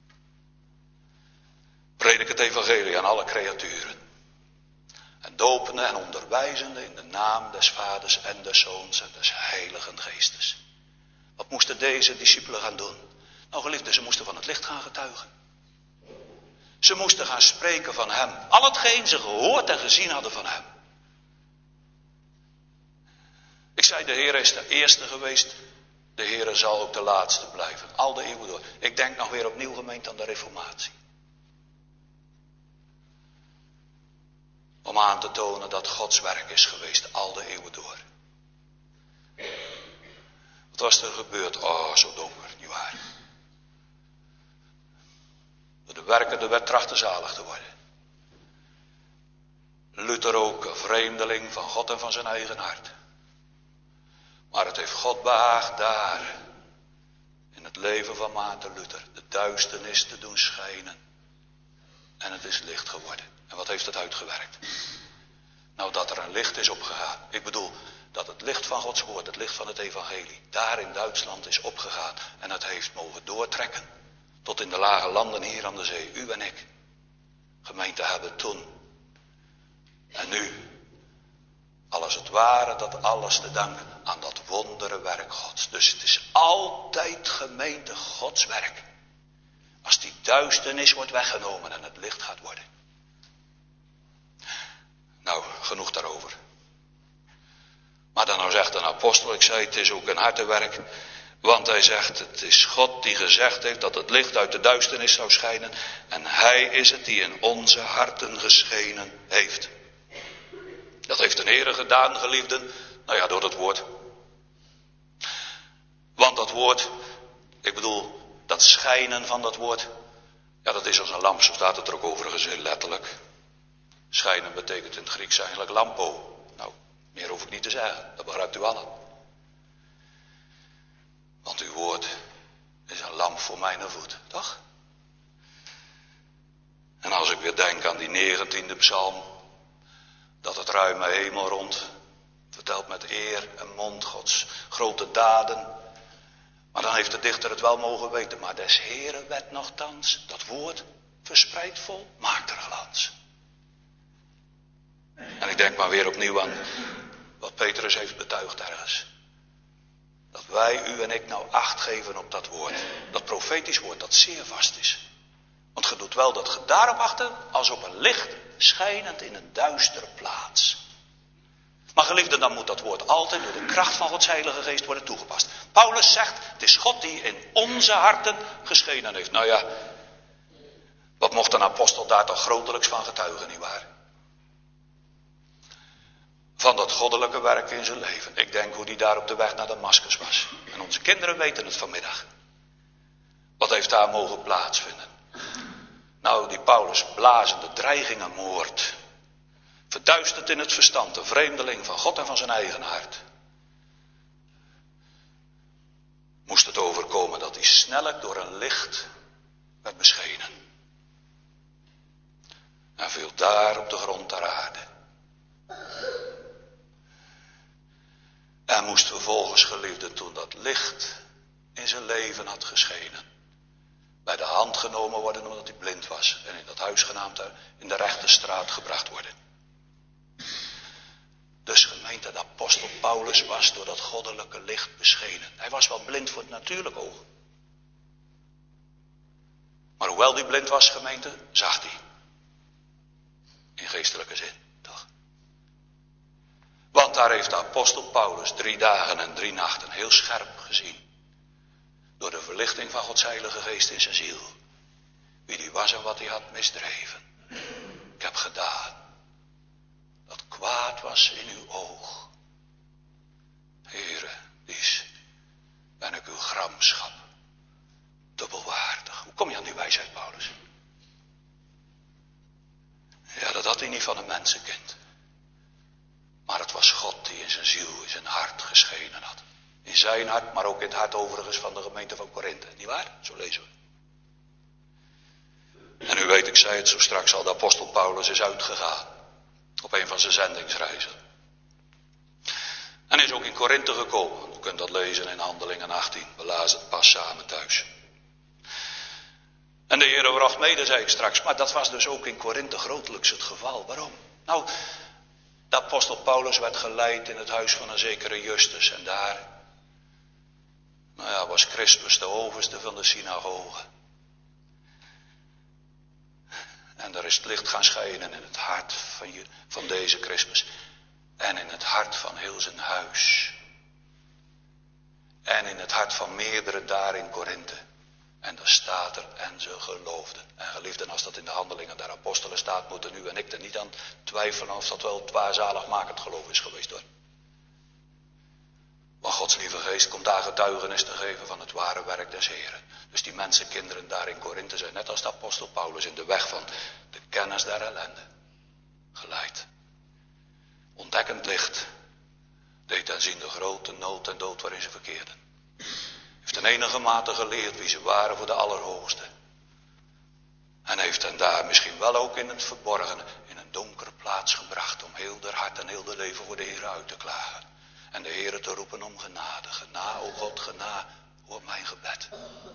Predik het evangelie aan alle creaturen. En dopende en onderwijzende in de naam des Vaders en des Zoons en des Heiligen Geestes. Wat moesten deze discipelen gaan doen? Nou geliefden, ze moesten van het licht gaan getuigen. Ze moesten gaan spreken van hem. Al hetgeen ze gehoord en gezien hadden van hem. Ik zei, de Heer is de eerste geweest. De Heer zal ook de laatste blijven. Al de eeuwen door. Ik denk nog weer opnieuw gemeente aan de reformatie. Om aan te tonen dat Gods werk is geweest. Al de eeuwen door. Wat was er gebeurd? Oh, zo donker, nietwaar. Door de werkende werd trachten zalig te worden. Luther ook, een vreemdeling van God en van zijn eigen hart. Maar het heeft God behaagd daar, in het leven van Maarten Luther, de duisternis te doen schijnen. En het is licht geworden. En wat heeft het uitgewerkt? Nou, dat er een licht is opgegaan. Ik bedoel, dat het licht van Gods woord, het licht van het evangelie, daar in Duitsland is opgegaan. En het heeft mogen doortrekken. Tot in de lage landen hier aan de zee. U en ik. Gemeente hebben toen. En nu. Alles het ware, dat alles te danken aan dat wondere werk Gods. Dus het is altijd gemeente Gods werk. Als die duisternis wordt weggenomen en het licht gaat worden. Nou, genoeg daarover. Maar dan nou zegt een apostel, ik zei het is ook een hartewerk. Want hij zegt, het is God die gezegd heeft dat het licht uit de duisternis zou schijnen. En hij is het die in onze harten geschenen heeft. Dat heeft de Heere gedaan, geliefden. Nou ja, door het woord. Want dat woord, ik bedoel, dat schijnen van dat woord. Ja, dat is als een lamp, zo staat het er ook overigens heel letterlijk. Schijnen betekent in het Grieks eigenlijk lampo. Nou, meer hoef ik niet te zeggen, dat begrijpt u allen. Want uw woord is een lamp voor mijn voet, toch? En als ik weer denk aan die negentiende psalm, dat het ruime hemel rond vertelt met eer en mond Gods grote daden. Maar dan heeft de dichter het wel mogen weten, maar des Heeren wet nochtans, dat woord verspreid vol, maakt er glans. En ik denk maar weer opnieuw aan wat Petrus heeft betuigd ergens. Dat wij, u en ik, nou acht geven op dat woord. Dat profetisch woord dat zeer vast is. Want ge doet wel dat ge daarop achter als op een licht schijnend in een duistere plaats. Maar geliefden, dan moet dat woord altijd door de kracht van Gods Heilige Geest worden toegepast. Paulus zegt, het is God die in onze harten geschenen heeft. Nou ja, wat mocht een apostel daar toch grotelijks van getuigen, nietwaar? Van dat goddelijke werk in zijn leven. Ik denk hoe die daar op de weg naar Damascus was. En onze kinderen weten het vanmiddag. Wat heeft daar mogen plaatsvinden? Nou, die Paulus blazende dreigingen moord. Verduisterd in het verstand, een vreemdeling van God en van zijn eigen hart. Moest het overkomen dat hij snellijk door een licht werd beschenen. En viel daar op de grond ter aarde. En moest vervolgens, geliefde, toen dat licht in zijn leven had geschenen, bij de hand genomen worden omdat hij blind was. En in dat huis genaamd in de rechte straat gebracht worden. Dus gemeente, de apostel Paulus was door dat goddelijke licht beschenen. Hij was wel blind voor het natuurlijke oog. Maar hoewel hij blind was, gemeente, zag hij. In geestelijke zin, toch? Want daar heeft de apostel Paulus drie dagen en drie nachten heel scherp gezien. Door de verlichting van Gods Heilige Geest in zijn ziel. Wie die was en wat hij had misdreven. Ik heb gedaan. Dat kwaad was in uw oog. Heere, dies ben ik uw gramschap. Dubbelwaardig. Hoe kom je aan die wijsheid, Paulus? Ja, dat had hij niet van een mensenkind. Maar het was God die in zijn ziel, in zijn hart geschenen had. In zijn hart, maar ook in het hart overigens van de gemeente van Korinthe. Niet waar? Zo lezen we. En u weet, ik zei het zo straks al, de apostel Paulus is uitgegaan. Op een van zijn zendingsreizen. En is ook in Korinthe gekomen. U kunt dat lezen in Handelingen achttien. We lazen het pas samen thuis. En de Heere bracht mede, zei ik straks. Maar dat was dus ook in Korinthe grotelijks het geval. Waarom? Nou, de apostel Paulus werd geleid in het huis van een zekere Justus. En daar, nou ja, was Crispus de overste van de synagoge. En daar is het licht gaan schijnen in het hart van, je, van deze Crispus. En in het hart van heel zijn huis. En in het hart van meerdere daar in Korinthe. En daar staat er, en ze geloofden. En geliefden, als dat in de handelingen der apostelen staat, moeten u en ik er niet aan twijfelen of dat wel het waar zaligmakend geloof is geweest hoor. Want Gods lieve geest komt daar getuigenis te geven van het ware werk des Heren. Dus die mensenkinderen daar in Korinthe zijn net als de apostel Paulus in de weg van de kennis der ellende geleid. Ontdekkend licht deed hen zien de grote nood en dood waarin ze verkeerden. Heeft in enige mate geleerd wie ze waren voor de Allerhoogste. En heeft hen daar misschien wel ook in het verborgene, in een donkere plaats gebracht om heel der hart en heel der leven voor de Heer uit te klagen. En de Heere te roepen om genade. Gena, o God, gena, hoor mijn gebed.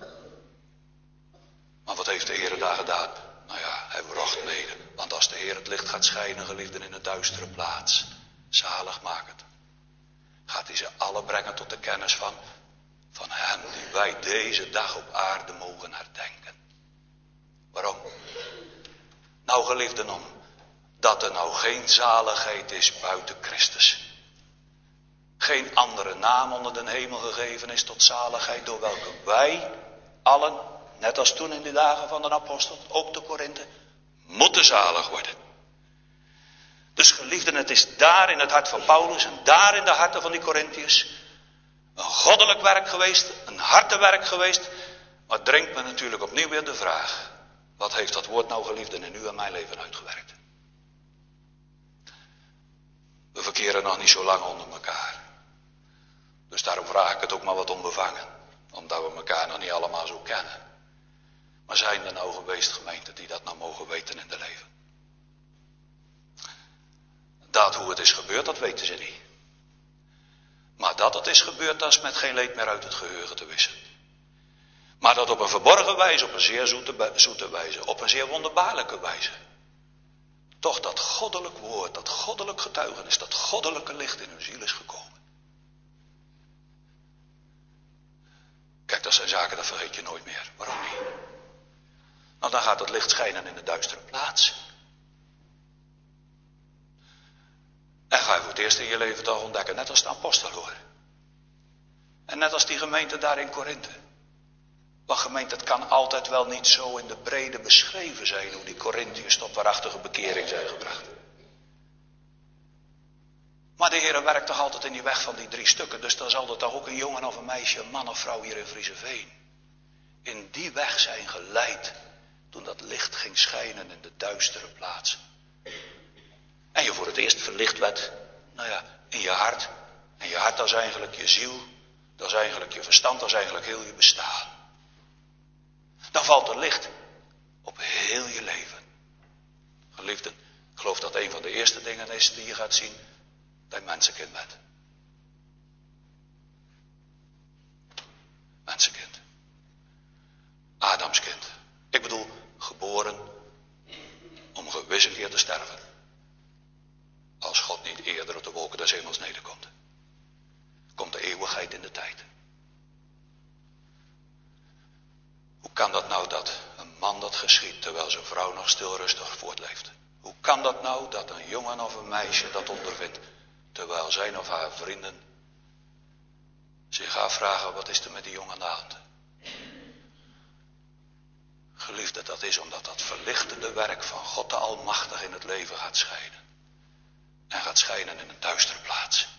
Maar wat heeft de Heere daar gedaan? Nou ja, hij wrocht mede. Want als de Heer het licht gaat schijnen, geliefden, in een duistere plaats, zaligmakend, gaat hij ze alle brengen tot de kennis van, van hem die wij deze dag op aarde mogen herdenken. Waarom? Nou, geliefden, om dat er nou geen zaligheid is buiten Christus. Geen andere naam onder de hemel gegeven is tot zaligheid, door welke wij allen, net als toen in de dagen van de apostel, ook de Korinthe, moeten zalig worden. Dus geliefden, het is daar in het hart van Paulus en daar in de harten van die Korinthiërs een goddelijk werk geweest, een hartenwerk geweest. Maar dringt me natuurlijk opnieuw weer de vraag, wat heeft dat woord nou, geliefden, in u en mijn leven uitgewerkt? We verkeren nog niet zo lang onder elkaar. Dus daarom vraag ik het ook maar wat onbevangen. Omdat we elkaar nog niet allemaal zo kennen. Maar zijn er nou geweest gemeenten die dat nou mogen weten in de leven? Dat hoe het is gebeurd, dat weten ze niet. Maar dat het is gebeurd, dat is met geen leed meer uit het geheugen te wissen. Maar dat op een verborgen wijze, op een zeer zoete, zoete wijze, op een zeer wonderbaarlijke wijze. Toch dat goddelijk woord, dat goddelijk getuigenis, dat goddelijke licht in hun ziel is gekomen. Kijk, dat zijn zaken, dat vergeet je nooit meer. Waarom niet? Nou, dan gaat het licht schijnen in de duistere plaats. En ga je voor het eerst in je leven toch ontdekken, net als de apostel hoor. En net als die gemeente daar in Korinthe. Want gemeente, het kan altijd wel niet zo in de brede beschreven zijn hoe die Korinthiërs tot waarachtige bekering zijn gebracht. Maar de Heer werkt toch altijd in die weg van die drie stukken. Dus dan zal er toch ook een jongen of een meisje, een man of vrouw hier in Vriezeveen in die weg zijn geleid toen dat licht ging schijnen in de duistere plaats. En je voor het eerst verlicht werd, nou ja, in je hart. En je hart, dat is eigenlijk je ziel, dat is eigenlijk je verstand, dat is eigenlijk heel je bestaan. Dan valt er licht op heel je leven. Geliefden, ik geloof dat een van de eerste dingen is die je gaat zien, dat je mensenkind bent. Mensenkind. Adamskind. Ik bedoel, geboren om gewis een keer te sterven. Als God niet eerder op de wolken des hemels nederkomt. Komt de eeuwigheid in de tijd. Hoe kan dat nou dat een man dat geschiet terwijl zijn vrouw nog stil rustig voortleeft? Hoe kan dat nou dat een jongen of een meisje dat ondervindt terwijl zijn of haar vrienden zich afvragen wat is er met die jongen aan de hand? Geliefde, dat is omdat dat verlichtende werk van God de Almachtige in het leven gaat schijnen. En gaat schijnen in een duistere plaats.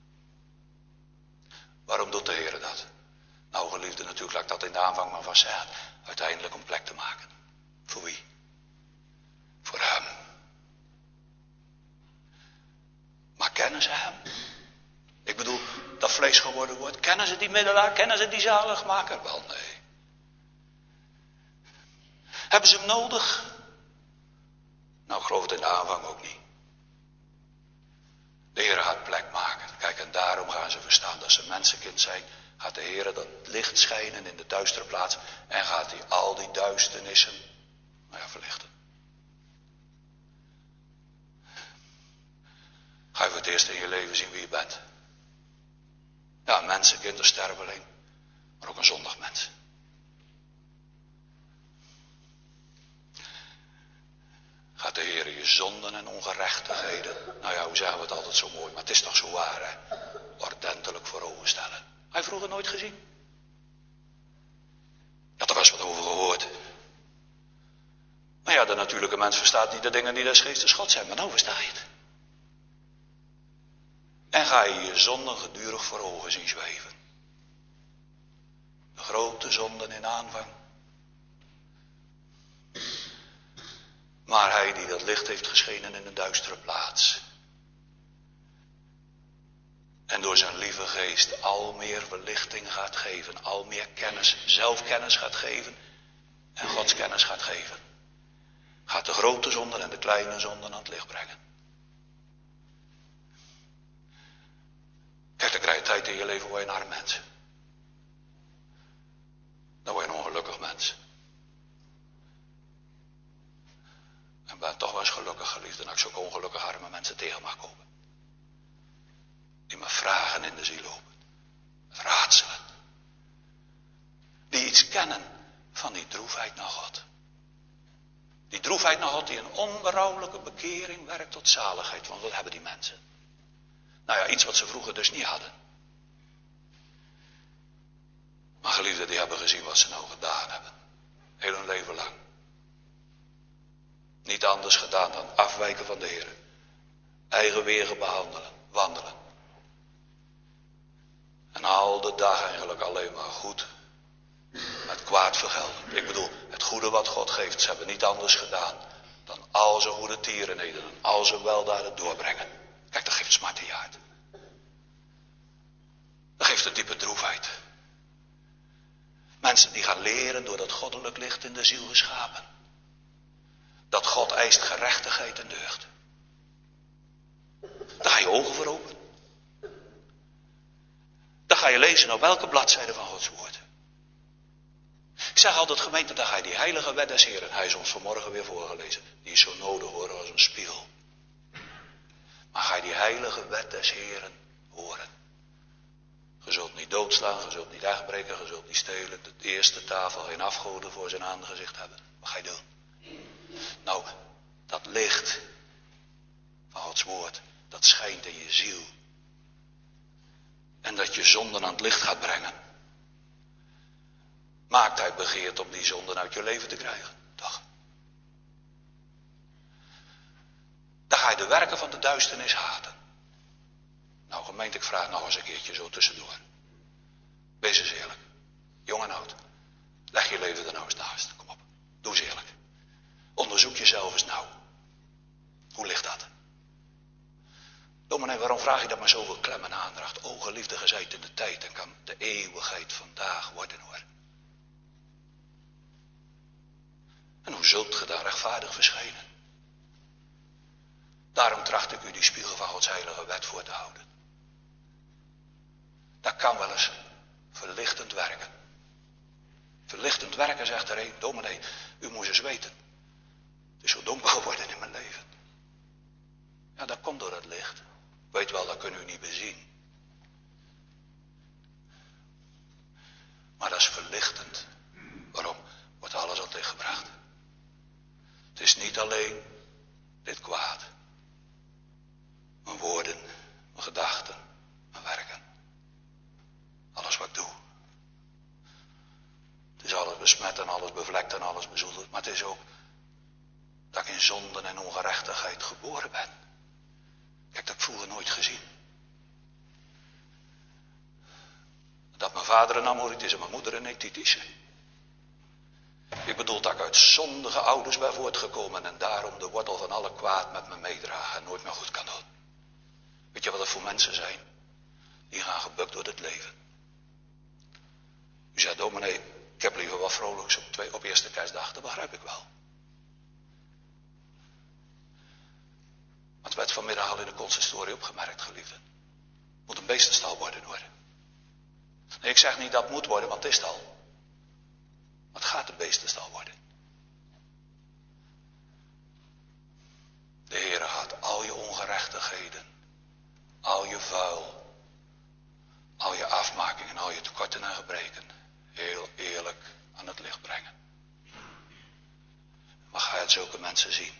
Waarom doet de Heer dat? Nou geliefde, natuurlijk laat ik dat in de aanvang maar vast zeggen. Uiteindelijk om plek te maken. Voor wie? Voor hem. Maar kennen ze hem? Ik bedoel, dat vlees geworden wordt. Kennen ze die middelaar? Kennen ze die zaligmaker? Wel nee. Hebben ze hem nodig? Nou, ik geloof het in de aanvang ook niet. De Heer gaat plek maken. Kijk, en daarom gaan ze verstaan dat ze mensenkind zijn. Gaat de Heer dat licht schijnen in de duistere plaats. En gaat hij al die duisternissen, nou ja, verlichten. Ga je voor het eerst in je leven zien wie je bent. Ja, een mensenkind, een sterveling. Maar ook een zondig mens. Gaat de Heer je zonden en ongerechtigheden, nou ja, hoe zeggen we het altijd zo mooi, maar het is toch zo waar, hè, ordentelijk voor ogen stellen. Hij vroeger nooit gezien. Je had er vast wat over gehoord. Maar ja, de natuurlijke mens verstaat niet de dingen die des geestes God zijn, maar nou versta je het. En ga je je zonden gedurig voor ogen zien zweven. De grote zonden in aanvang. Maar hij die dat licht heeft geschenen in een duistere plaats. En door zijn lieve geest al meer verlichting gaat geven. Al meer kennis, zelfkennis gaat geven. En Gods kennis gaat geven. Gaat de grote zonden en de kleine zonden aan het licht brengen. Kijk, dan krijg je tijd in je leven waar je een arm mens. Dan word je een ongelukkig mens. En ben toch wel eens gelukkig, geliefd, en ik zulke ongelukkige arme mensen tegen mag komen. Die me vragen in de ziel lopen. Raadselen. Die iets kennen van die droefheid naar God. Die droefheid naar God die een onberouwelijke bekering werkt tot zaligheid. Want wat hebben die mensen? Nou ja, iets wat ze vroeger dus niet hadden. Maar geliefden, die hebben gezien wat ze nou gedaan hebben. Heel hun leven lang. Niet anders gedaan dan afwijken van de Heer. Eigen wegen behandelen, wandelen. En al de dag eigenlijk alleen maar goed met kwaad vergelden. Ik bedoel, het goede wat God geeft, ze hebben niet anders gedaan dan al zijn goede tierenheden en al zijn weldaden doorbrengen. Kijk, dat geeft smart in je hart. Dat geeft een diepe droefheid. Mensen die gaan leren door dat goddelijk licht in de ziel geschapen. Dat God eist gerechtigheid en deugd. Daar ga je ogen voor open. Dan ga je lezen op welke bladzijde van Gods woord. Ik zeg altijd gemeente, dan ga je die heilige wet des Heeren. Hij is ons vanmorgen weer voorgelezen. Die is zo nodig horen als een spiegel. Maar ga je die heilige wet des Heeren horen. Je zult niet doodslaan, je zult niet wegbreken, je zult niet stelen. De eerste tafel geen afgoden voor zijn aangezicht hebben. Wat ga je doen? Nou, dat licht van Gods woord, dat schijnt in je ziel. En dat je zonden aan het licht gaat brengen. Maakt hij begeerd om die zonden uit je leven te krijgen. Toch? Dan ga je de werken van de duisternis haten. Nou gemeente, ik vraag nog eens een keertje zo tussendoor. Wees eens eerlijk. Jong en oud. Leg je leven er nou eens naast. Kom op. Doe eens eerlijk. Onderzoek jezelf eens nou. Hoe ligt dat? Dominee, waarom vraag je dat maar zoveel klem en aandacht? O, geliefde, ge zijt in de tijd en kan de eeuwigheid vandaag worden hoor. En hoe zult ge daar rechtvaardig verschijnen? Daarom tracht ik u die spiegel van Gods heilige wet voor te houden. Dat kan wel eens verlichtend werken. Verlichtend werken, zegt er een. Dominee, u moet eens weten. Het is zo donker geworden in mijn leven. Ja, dat komt door het licht. Weet wel, dat kunnen u niet bezien. Maar dat is verlichtend. Waarom? Wordt alles aan het licht gebracht. Het is niet alleen dit kwaad. Mijn woorden, mijn gedachten, mijn werken. Alles wat ik doe. Het is alles besmet en alles bevlekt en alles bezoedeld. Maar het is ook dat ik in zonden en ongerechtigheid geboren ben. Kijk, dat heb ik vroeger nooit gezien. Dat mijn vader een Amoriet is en mijn moeder een Hethitische. Ik bedoel dat ik uit zondige ouders ben voortgekomen en daarom de wortel van alle kwaad met me meedraag en nooit meer goed kan doen. Weet je wat dat voor mensen zijn? Die gaan gebukt door het leven. U zegt, dominee, ik heb liever wat vrolijks op, twee, op eerste kerstdag, dat begrijp ik wel. Maar het werd vanmiddag al in de consistorie opgemerkt, geliefde. Moet een beestenstal worden hoor. Nee, ik zeg niet dat het moet worden, want het is het al. Maar het gaat een beestenstal worden. De Heere gaat al je ongerechtigheden, al je vuil, al je afmakingen, al je tekorten en gebreken heel eerlijk aan het licht brengen. Maar ga je het zulke mensen zien?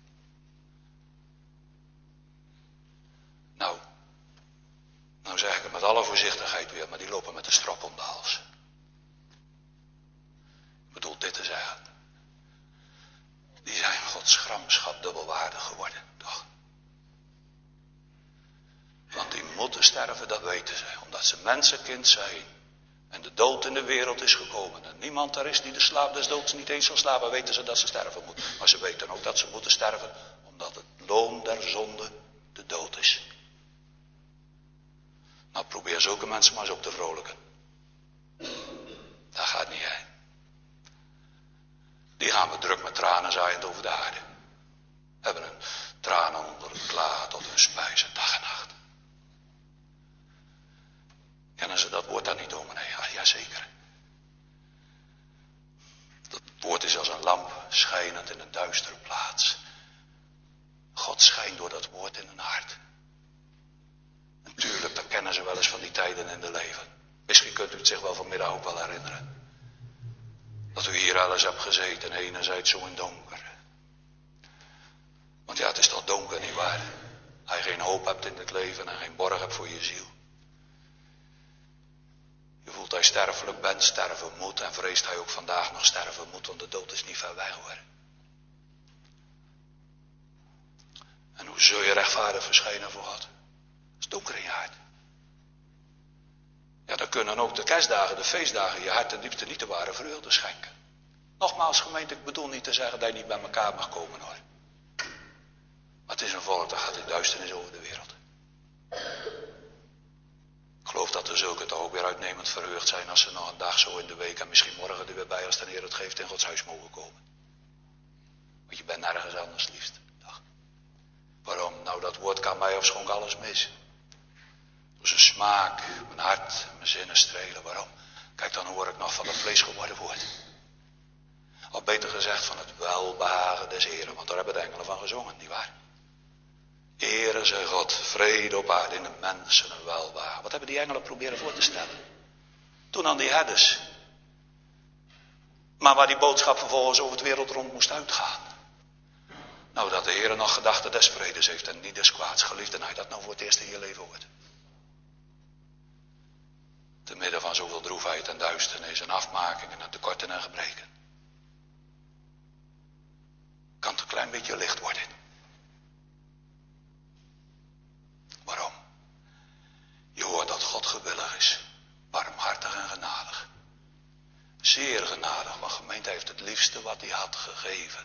Nou, nou zeg ik het met alle voorzichtigheid weer, maar die lopen met de strop om de hals. Ik bedoel dit te zeggen. Die zijn Gods gramschap dubbelwaardig geworden, toch? Want die moeten sterven, dat weten ze, omdat ze mensenkind zijn. En de dood in de wereld is gekomen. En niemand er is die de slaap des doods niet eens zal slapen, weten ze dat ze sterven moeten. Maar ze weten ook dat ze moeten sterven, omdat het loon der zonde de dood is. Nou, probeer zulke mensen maar eens op te vrolijken. Dat gaat niet heen. Die gaan we druk met tranen zaaiend over de aarde. Hebben hun tranen onder het klaar tot hun spijzen dag en nacht. Kennen ze dat woord dan niet, dominee? Ach, jazeker. Dat woord is als een lamp schijnend in een duistere plaats. God schijnt door dat woord in hun hart. Natuurlijk, dat kennen ze wel eens van die tijden in de leven. Misschien kunt u het zich wel vanmiddag ook wel herinneren. Dat u hier alles hebt gezeten, enerzijds zo in donker. Want ja, het is toch donker, nietwaar? Als je geen hoop hebt in het leven en geen borg hebt voor je ziel. Je voelt dat je sterfelijk bent, sterven moet en vreest hij ook vandaag nog sterven moet, want de dood is niet ver weg hoor. En hoe zul je rechtvaardig verschijnen voor God? Het is donker in je hart. Ja, dan kunnen ook de kerstdagen, de feestdagen je hart ten diepste niet de ware vreugde schenken. Nogmaals gemeente, ik bedoel niet te zeggen dat je niet bij elkaar mag komen hoor. Maar het is een volk dat gaat in duisternis over de wereld. Ik geloof geloof dat de zulke toch ook weer uitnemend verheugd zijn als ze nog een dag zo in de week en misschien morgen er weer bij als de Heer het geeft in Gods huis mogen komen. Want je bent nergens anders liefst. Dag. Waarom? Nou, dat woord kan mij of schonk alles mis. Door zijn smaak, mijn hart, mijn zinnen strelen. Waarom? Kijk, dan hoor ik nog van het vlees geworden woord. Of beter gezegd van het welbehagen des Heren. Want daar hebben de engelen van gezongen, nietwaar? Ere zij God, vrede op aarde in de mensen een welbehagen. Wat hebben die engelen proberen voor te stellen? Toen aan die herders. Maar waar die boodschap vervolgens over het wereld rond moest uitgaan. Nou, dat de Heer nog gedachten des vredes heeft en niet des kwaads. Geliefd, en hij dat nou voor het eerst in je leven hoort. Te midden van zoveel droefheid en duisternis en afmakingen en tekorten en gebreken. Kan het een klein beetje licht worden. Waarom? Je hoort dat God gewillig is. Barmhartig en genadig. Zeer genadig, want gemeente heeft het liefste wat hij had gegeven.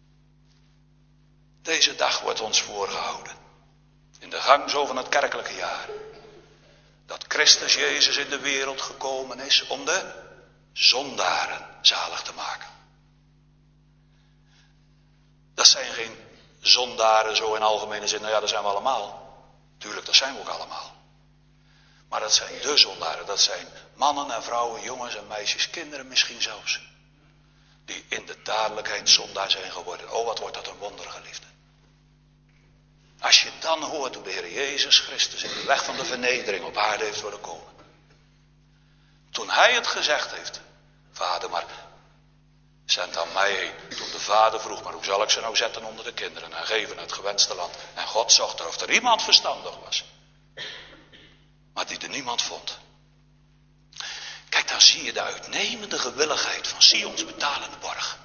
Deze dag wordt ons voorgehouden. In de gang zo van het kerkelijke jaar. Dat Christus Jezus in de wereld gekomen is om de zondaren zalig te maken. Dat zijn geen zondaren zo in algemene zin. Nou ja, dat zijn we allemaal. Tuurlijk, dat zijn we ook allemaal. Maar dat zijn de zondaren. Dat zijn mannen en vrouwen, jongens en meisjes, kinderen misschien zelfs. Die in de dadelijkheid zondaar zijn geworden. Oh, wat wordt dat een wonder, geliefde. Als je dan hoort hoe de Heer Jezus Christus in de weg van de vernedering op aarde heeft willen komen. Toen hij het gezegd heeft. Vader, maar zend aan mij heen. Toen de vader vroeg, maar hoe zal ik ze nou zetten onder de kinderen en geven het gewenste land. En God zocht er of er iemand verstandig was. Maar die er niemand vond. Kijk, dan zie je de uitnemende gewilligheid van Sions betalende borg.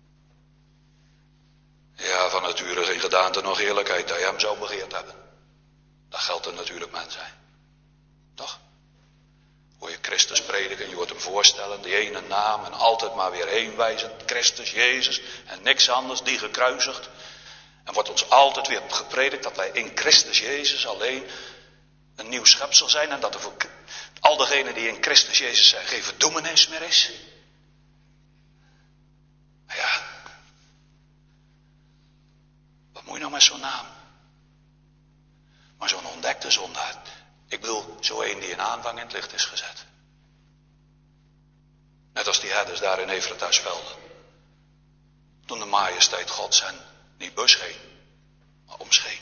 Ja, van nature geen gedaante nog eerlijkheid dat je hem zou begeerd hebben. Dat geldt er natuurlijk mens zijn. Toch? Hoor je Christus prediken, je hoort hem voorstellen, die ene naam en altijd maar weer heenwijzend. Christus, Jezus en niks anders, die gekruisigd. En wordt ons altijd weer gepredikt dat wij in Christus Jezus alleen een nieuw schepsel zijn. En dat er voor al degenen die in Christus Jezus zijn geen verdoemenis meer is. Ja. Wat moet je nou met zo'n naam? Maar zo'n ontdekte zondaar. Ik bedoel, zo een die in aanvang in het licht is gezet. Net als die herders daar in Efratha's-velden. Toen de majesteit Gods hen niet bescheen, maar omscheen.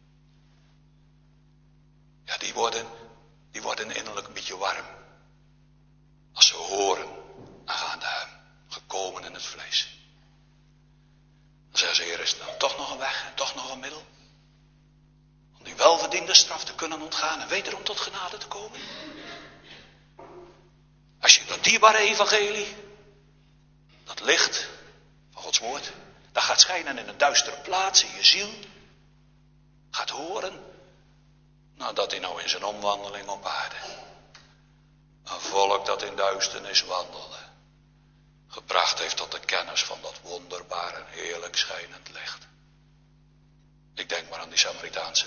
Ja, die worden, die worden innerlijk een beetje warm. Als ze horen aangaande hem, gekomen in het vlees. Dan zeggen ze, Heer, is er dan toch nog een weg en toch nog een middel? Om die welverdiende straf te kunnen ontgaan en wederom tot genade te komen. Als je dat dierbare evangelie, dat licht van Gods woord, dat gaat schijnen in een duistere plaats in je ziel, gaat horen, nadat hij nou in zijn omwandeling op aarde, een volk dat in duisternis wandelde, gebracht heeft tot de kennis van dat wonderbaar en heerlijk schijnend licht. Ik denk maar aan die Samaritaanse.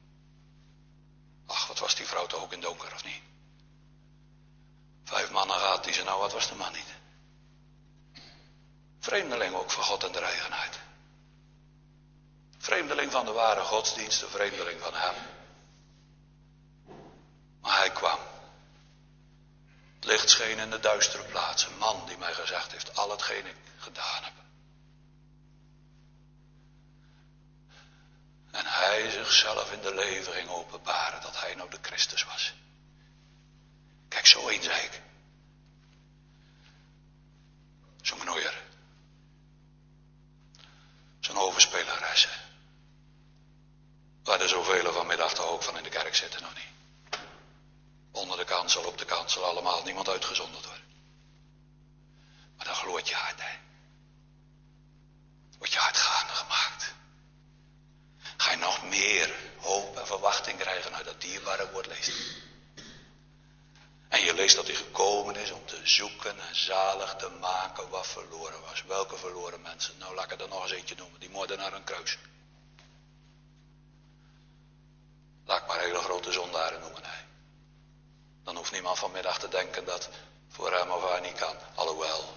Ach, wat was die vrouw toch ook in donker, of niet? Vijf mannen gehad die ze nou, wat was de man niet? Vreemdeling ook van God en de eigenheid. Vreemdeling van de ware godsdienst, de vreemdeling van hem. Maar hij kwam. Het licht scheen in de duistere plaats. Een man die mij gezegd heeft, al hetgeen ik gedaan heb. En hij zichzelf in de leven ging openbaren dat hij nou de Christus was. Kijk, zo een zei ik. Zo'n knoeier. Zo'n overspelaresse. Waar er zoveel vanmiddag toch ook van in de kerk zitten, nog niet. Onder de kansel, op de kansel, allemaal, niemand uitgezonderd hoor. Maar dan gloort je hart, hè. Wordt je hart gaande gemaakt. Ga je nog meer hoop en verwachting krijgen uit dat dierbare woord leest. En je leest dat hij gekomen is om te zoeken en zalig te maken wat verloren was. Welke verloren mensen? Nou, laat ik er dan nog eens eentje noemen. Die moordenaar aan een kruis. Laat ik maar hele grote zondaren noemen, hè. Dan hoeft niemand vanmiddag te denken dat voor hem of haar niet kan. Alhoewel.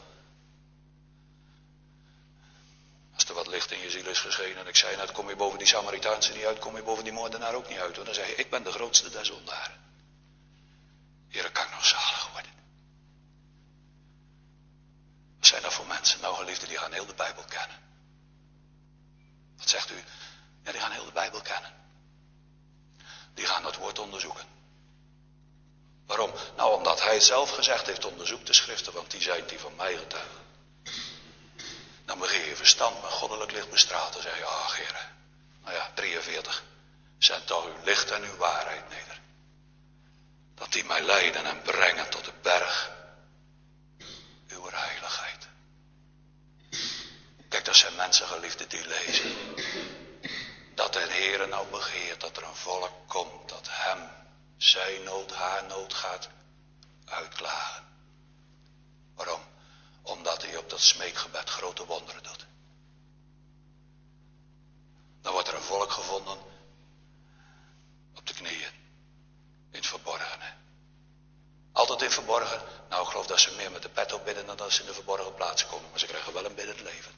Als er wat licht in je ziel is geschenen. En ik zei net, kom je boven die Samaritaanse niet uit. Kom je boven die moordenaar ook niet uit. Hoor. Dan zeg je, ik ben de grootste der zondaren. Heere, kan ik nog zalig worden? Wat zijn dat voor mensen? Nou geliefden, die gaan heel de Bijbel kennen. Wat zegt u? Ja, die gaan heel de Bijbel kennen. Die gaan dat woord onderzoeken. Waarom? Nou, omdat hij zelf gezegd heeft, onderzoek de schriften, want die zijn die van mij getuigen. Dan begin je verstand met goddelijk licht bestraald. Dan zeg je, ach Heere, nou ja, drieënveertig. Zend toch uw licht en uw waarheid neder. Dat die mij leiden en brengen tot de berg uw heiligheid. Kijk, dat zijn mensen geliefden die lezen. Dat de Heere nou begeert dat er een volk komt dat hem zijn nood, haar nood gaat uitklagen. Waarom? Omdat hij op dat smeekgebed grote wonderen doet. Dan wordt er een volk gevonden op de knieën. In het verborgene. Altijd in het verborgen. Nou, ik geloof dat ze meer met de pet op bidden dan dat ze in de verborgen plaats komen. Maar ze krijgen wel een biddend leven.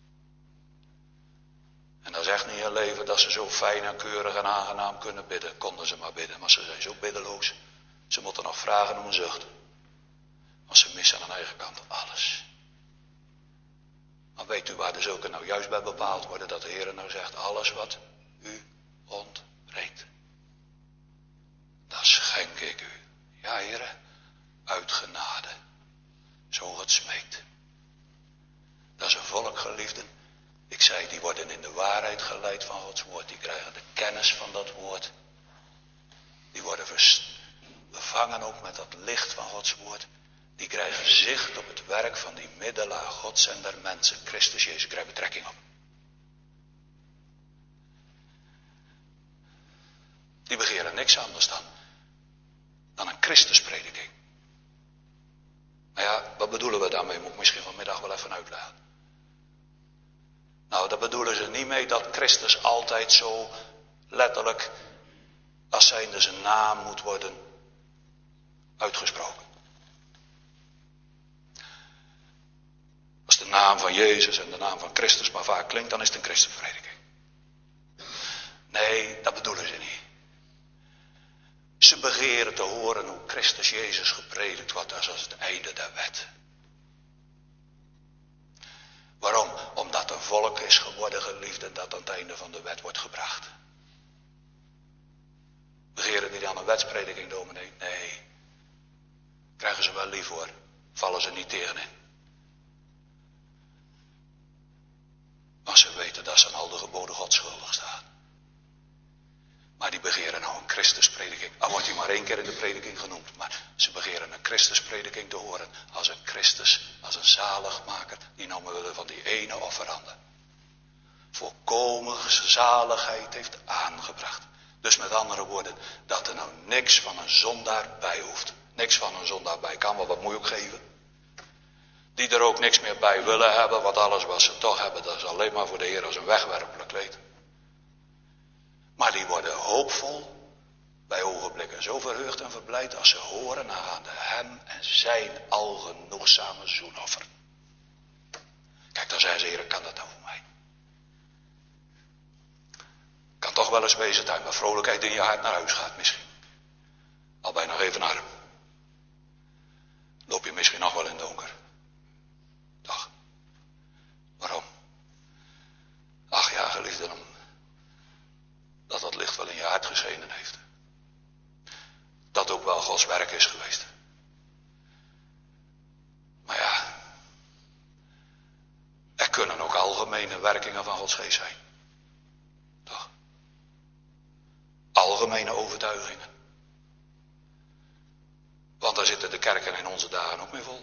En dat is echt niet een leven dat ze zo fijn en keurig en aangenaam kunnen bidden. Konden ze maar bidden, maar ze zijn zo biddeloos. Ze moeten nog vragen om een zucht. Want ze missen aan hun eigen kant alles. Maar weet u waar de zulke nou juist bij bepaald worden? Dat de Heer nou zegt, alles wat u ontbreekt. Dat schenk ik u. Ja, Heere, uit genade. Zo het smeekt. Dat is een volk, geliefden. Ik zei, die worden in de waarheid geleid van Gods woord. Die krijgen de kennis van dat woord. Die worden bevangen ook met dat licht van Gods woord. Die krijgen zicht op het werk van die middelaar Gods en der mensen. Christus Jezus krijgt betrekking op. Die begeren niks anders dan, dan een Christusprediking. Nou ja, wat bedoelen we daarmee? Moet ik misschien vanmiddag wel even uitleggen. Nou, daar bedoelen ze niet mee dat Christus altijd zo letterlijk als zijnde zijn naam moet worden uitgesproken. Als de naam van Jezus en de naam van Christus maar vaak klinkt, dan is het een Christusprediking. Nee, dat bedoelen ze niet. Ze begeren te horen hoe Christus Jezus gepredikt wordt als het einde der wet. Waarom? Omdat een volk is geworden geliefd en dat aan het einde van de wet wordt gebracht. Begeren die dan een wetsprediking, dominee? Nee. Krijgen ze wel lief hoor. Vallen ze niet tegenin. Want ze weten dat ze aan al de geboden God schuldig staan. Maar die begeren nou een Christusprediking. Al wordt hij maar één keer in de prediking genoemd. Maar ze begeren een Christusprediking te horen. Als een Christus, als een zaligmaker. Die nou willen van die ene offerande. Volkomen zaligheid heeft aangebracht. Dus met andere woorden. Dat er nou niks van een zondaar bij hoeft. Niks van een zondaar bij kan. Maar wat moet je ook geven? Die er ook niks meer bij willen hebben. Want alles wat ze toch hebben. Dat is alleen maar voor de Heer als een wegwerpelijk kleed. Maar die worden hoopvol, bij ogenblikken zo verheugd en verblijd als ze horen aangaande hem en zijn algenoegzame zoenoffer. Kijk, dan zeggen ze, Heer, kan dat nou voor mij? Kan toch wel eens wezen dat je met vrolijkheid in je hart naar huis gaat misschien. Al ben je nog even arm. Loop je misschien nog wel in het donker. Toch? Waarom? Ach ja, geliefden, dat dat licht wel in je hart geschenen heeft. Dat ook wel Gods werk is geweest. Maar ja, er kunnen ook algemene werkingen van Gods geest zijn. Toch? Algemene overtuigingen. Want daar zitten de kerken in onze dagen ook mee vol.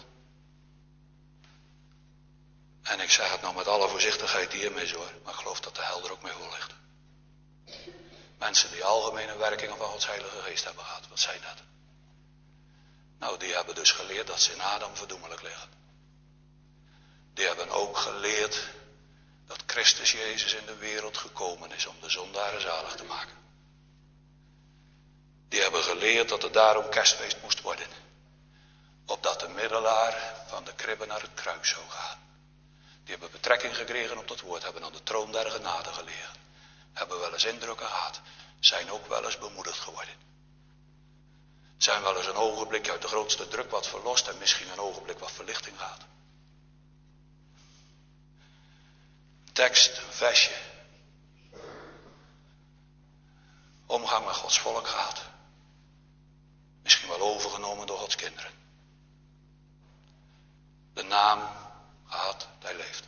En ik zeg het nou met alle voorzichtigheid die hier mis hoor. Maar ik geloof dat de hel er ook mee vol ligt. Mensen die algemene werkingen van Gods Heilige Geest hebben gehad. Wat zijn dat? Nou, die hebben dus geleerd dat ze in Adam verdoemelijk liggen. Die hebben ook geleerd dat Christus Jezus in de wereld gekomen is om de zondaren zalig te maken. Die hebben geleerd dat het daarom kerstfeest moest worden. Opdat de middelaar van de kribbe naar het kruis zou gaan. Die hebben betrekking gekregen op dat woord. Hebben aan de troon der genade gelegen. Hebben wel eens indrukken gehad. Zijn ook wel eens bemoedigd geworden. Zijn wel eens een ogenblik uit de grootste druk wat verlost. En misschien een ogenblik wat verlichting gaat. Een tekst, een versje. Omgang met Gods volk gehad. Misschien wel overgenomen door Gods kinderen. De naam gehad, hij leeft.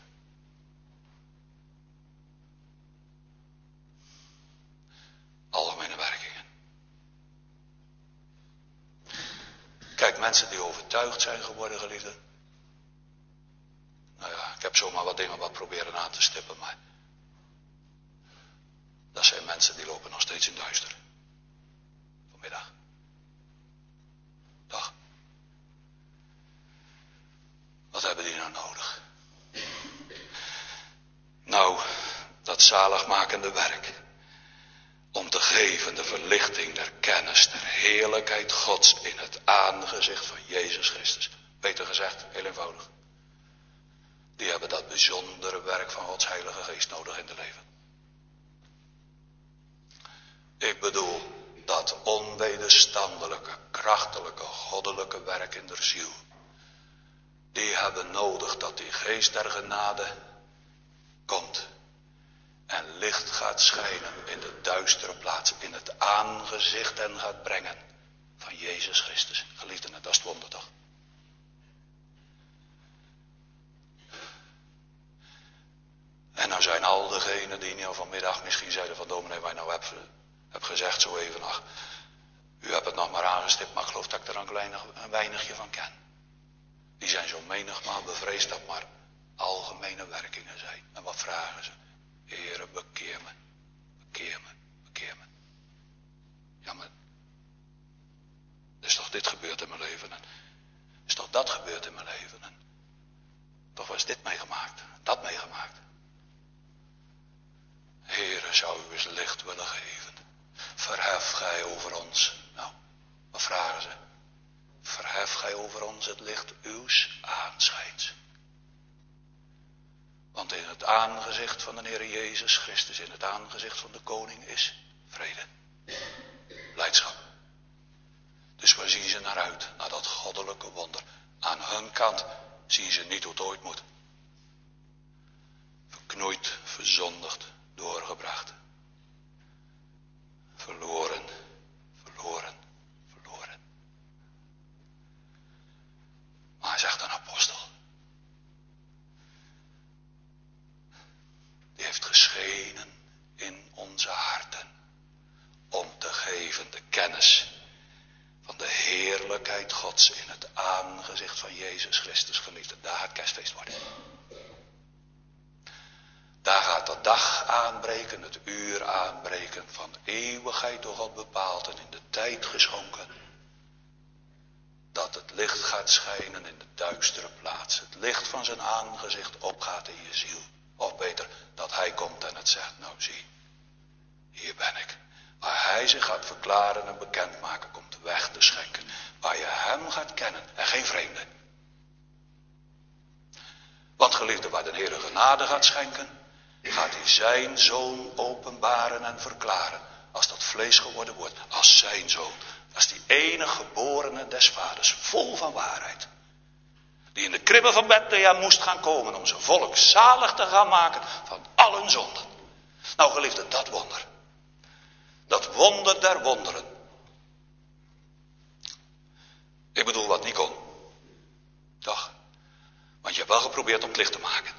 Algemene werkingen. Kijk, mensen die overtuigd zijn geworden, geliefden. Nou ja, ik heb zomaar wat dingen wat proberen aan te stippen, maar dat zijn mensen die lopen nog steeds in duister. Vanmiddag. Dag. Wat hebben die nou nodig? Nou, dat zaligmakende werk. Om te geven de verlichting der kennis, der heerlijkheid Gods in het aangezicht van Jezus Christus. Beter gezegd, heel eenvoudig. Die hebben dat bijzondere werk van Gods Heilige Geest nodig in de leven. Ik bedoel, dat onwederstandelijke, krachtelijke, goddelijke werk in der ziel. Die hebben nodig dat die geest der genade komt. En licht gaat schijnen in de duistere plaats. In het aangezicht en gaat brengen van Jezus Christus. Geliefden, dat is het wonder toch? En nou zijn al degenen die nou vanmiddag misschien zeiden van dominee, wat je nou hebt, heb gezegd zo even nog. U hebt het nog maar aangestipt, maar ik geloof dat ik er een, weinig, een weinigje van ken. Die zijn zo menigmaal bevreesd dat maar algemene werkingen zijn. En wat vragen ze? Heere, bekeer me, bekeer me, bekeer me. Ja, maar is toch dit gebeurd in mijn leven? En is toch dat gebeurd in mijn leven? En toch was dit meegemaakt, dat meegemaakt. Heere, zou u eens licht willen geven? Verhef gij over ons. Nou, wat vragen ze? Verhef gij over ons het licht uws aanschijns. Want in het aangezicht van de Heer Jezus Christus, in het aangezicht van de koning is vrede. Blijdschap. Dus waar zien ze naar uit? Naar dat goddelijke wonder. Aan hun kant zien ze niet hoe het ooit moet. Verknoeid, verzondigd, doorgebracht. Verloren, verloren, verloren. Maar hij zegt een apostel. Die heeft geschenen in onze harten. Om te geven de kennis van de heerlijkheid Gods in het aangezicht van Jezus Christus, geliefde. Daar gaat kerstfeest worden. Daar gaat de dag aanbreken, het uur aanbreken, van eeuwigheid door God bepaald en in de tijd geschonken. Dat het licht gaat schijnen in de duistere plaats. Het licht van zijn aangezicht opgaat in je ziel. Of beter, dat hij komt en het zegt, nou zie, hier ben ik. Waar hij zich gaat verklaren en bekendmaken, komt weg te schenken. Waar je hem gaat kennen en geen vreemde. Want geliefde, waar de Heer genade gaat schenken, gaat hij zijn zoon openbaren en verklaren. Als dat vlees geworden wordt, als zijn zoon. Als die enige geborene des vaders, vol van waarheid. Die in de kribbe van Bethlehem moest gaan komen om zijn volk zalig te gaan maken van al hun zonden. Nou geliefde, dat wonder. Dat wonder der wonderen. Ik bedoel wat niet kon. Toch? Want je hebt wel geprobeerd om het licht te maken.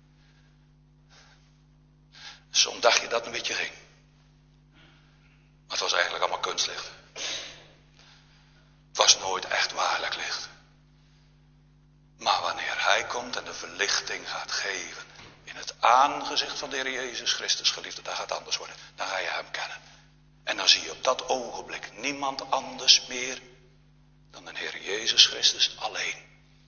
Zo'n dagje dat een beetje ging. Maar het was eigenlijk allemaal kunstlicht. Het was nooit echt waarlijk licht. Maar wanneer hij komt en de verlichting gaat geven in het aangezicht van de Heer Jezus Christus, geliefde, dat gaat anders worden. Dan ga je hem kennen. En dan zie je op dat ogenblik niemand anders meer dan de Heer Jezus Christus alleen.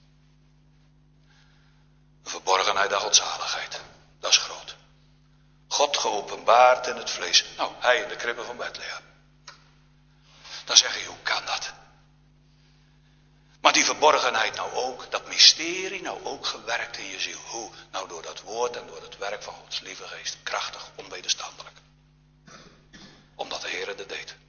De verborgenheid der godzaligheid, dat is groot. God geopenbaard in het vlees. Nou, hij in de kribbe van Bethlehem. Dan zeg je, hoe kan dat? Maar die verborgenheid nou ook, dat mysterie nou ook gewerkt in je ziel. Hoe? Nou door dat woord en door het werk van Gods lieve geest. Krachtig, onwederstandelijk. Omdat de Heer het deed.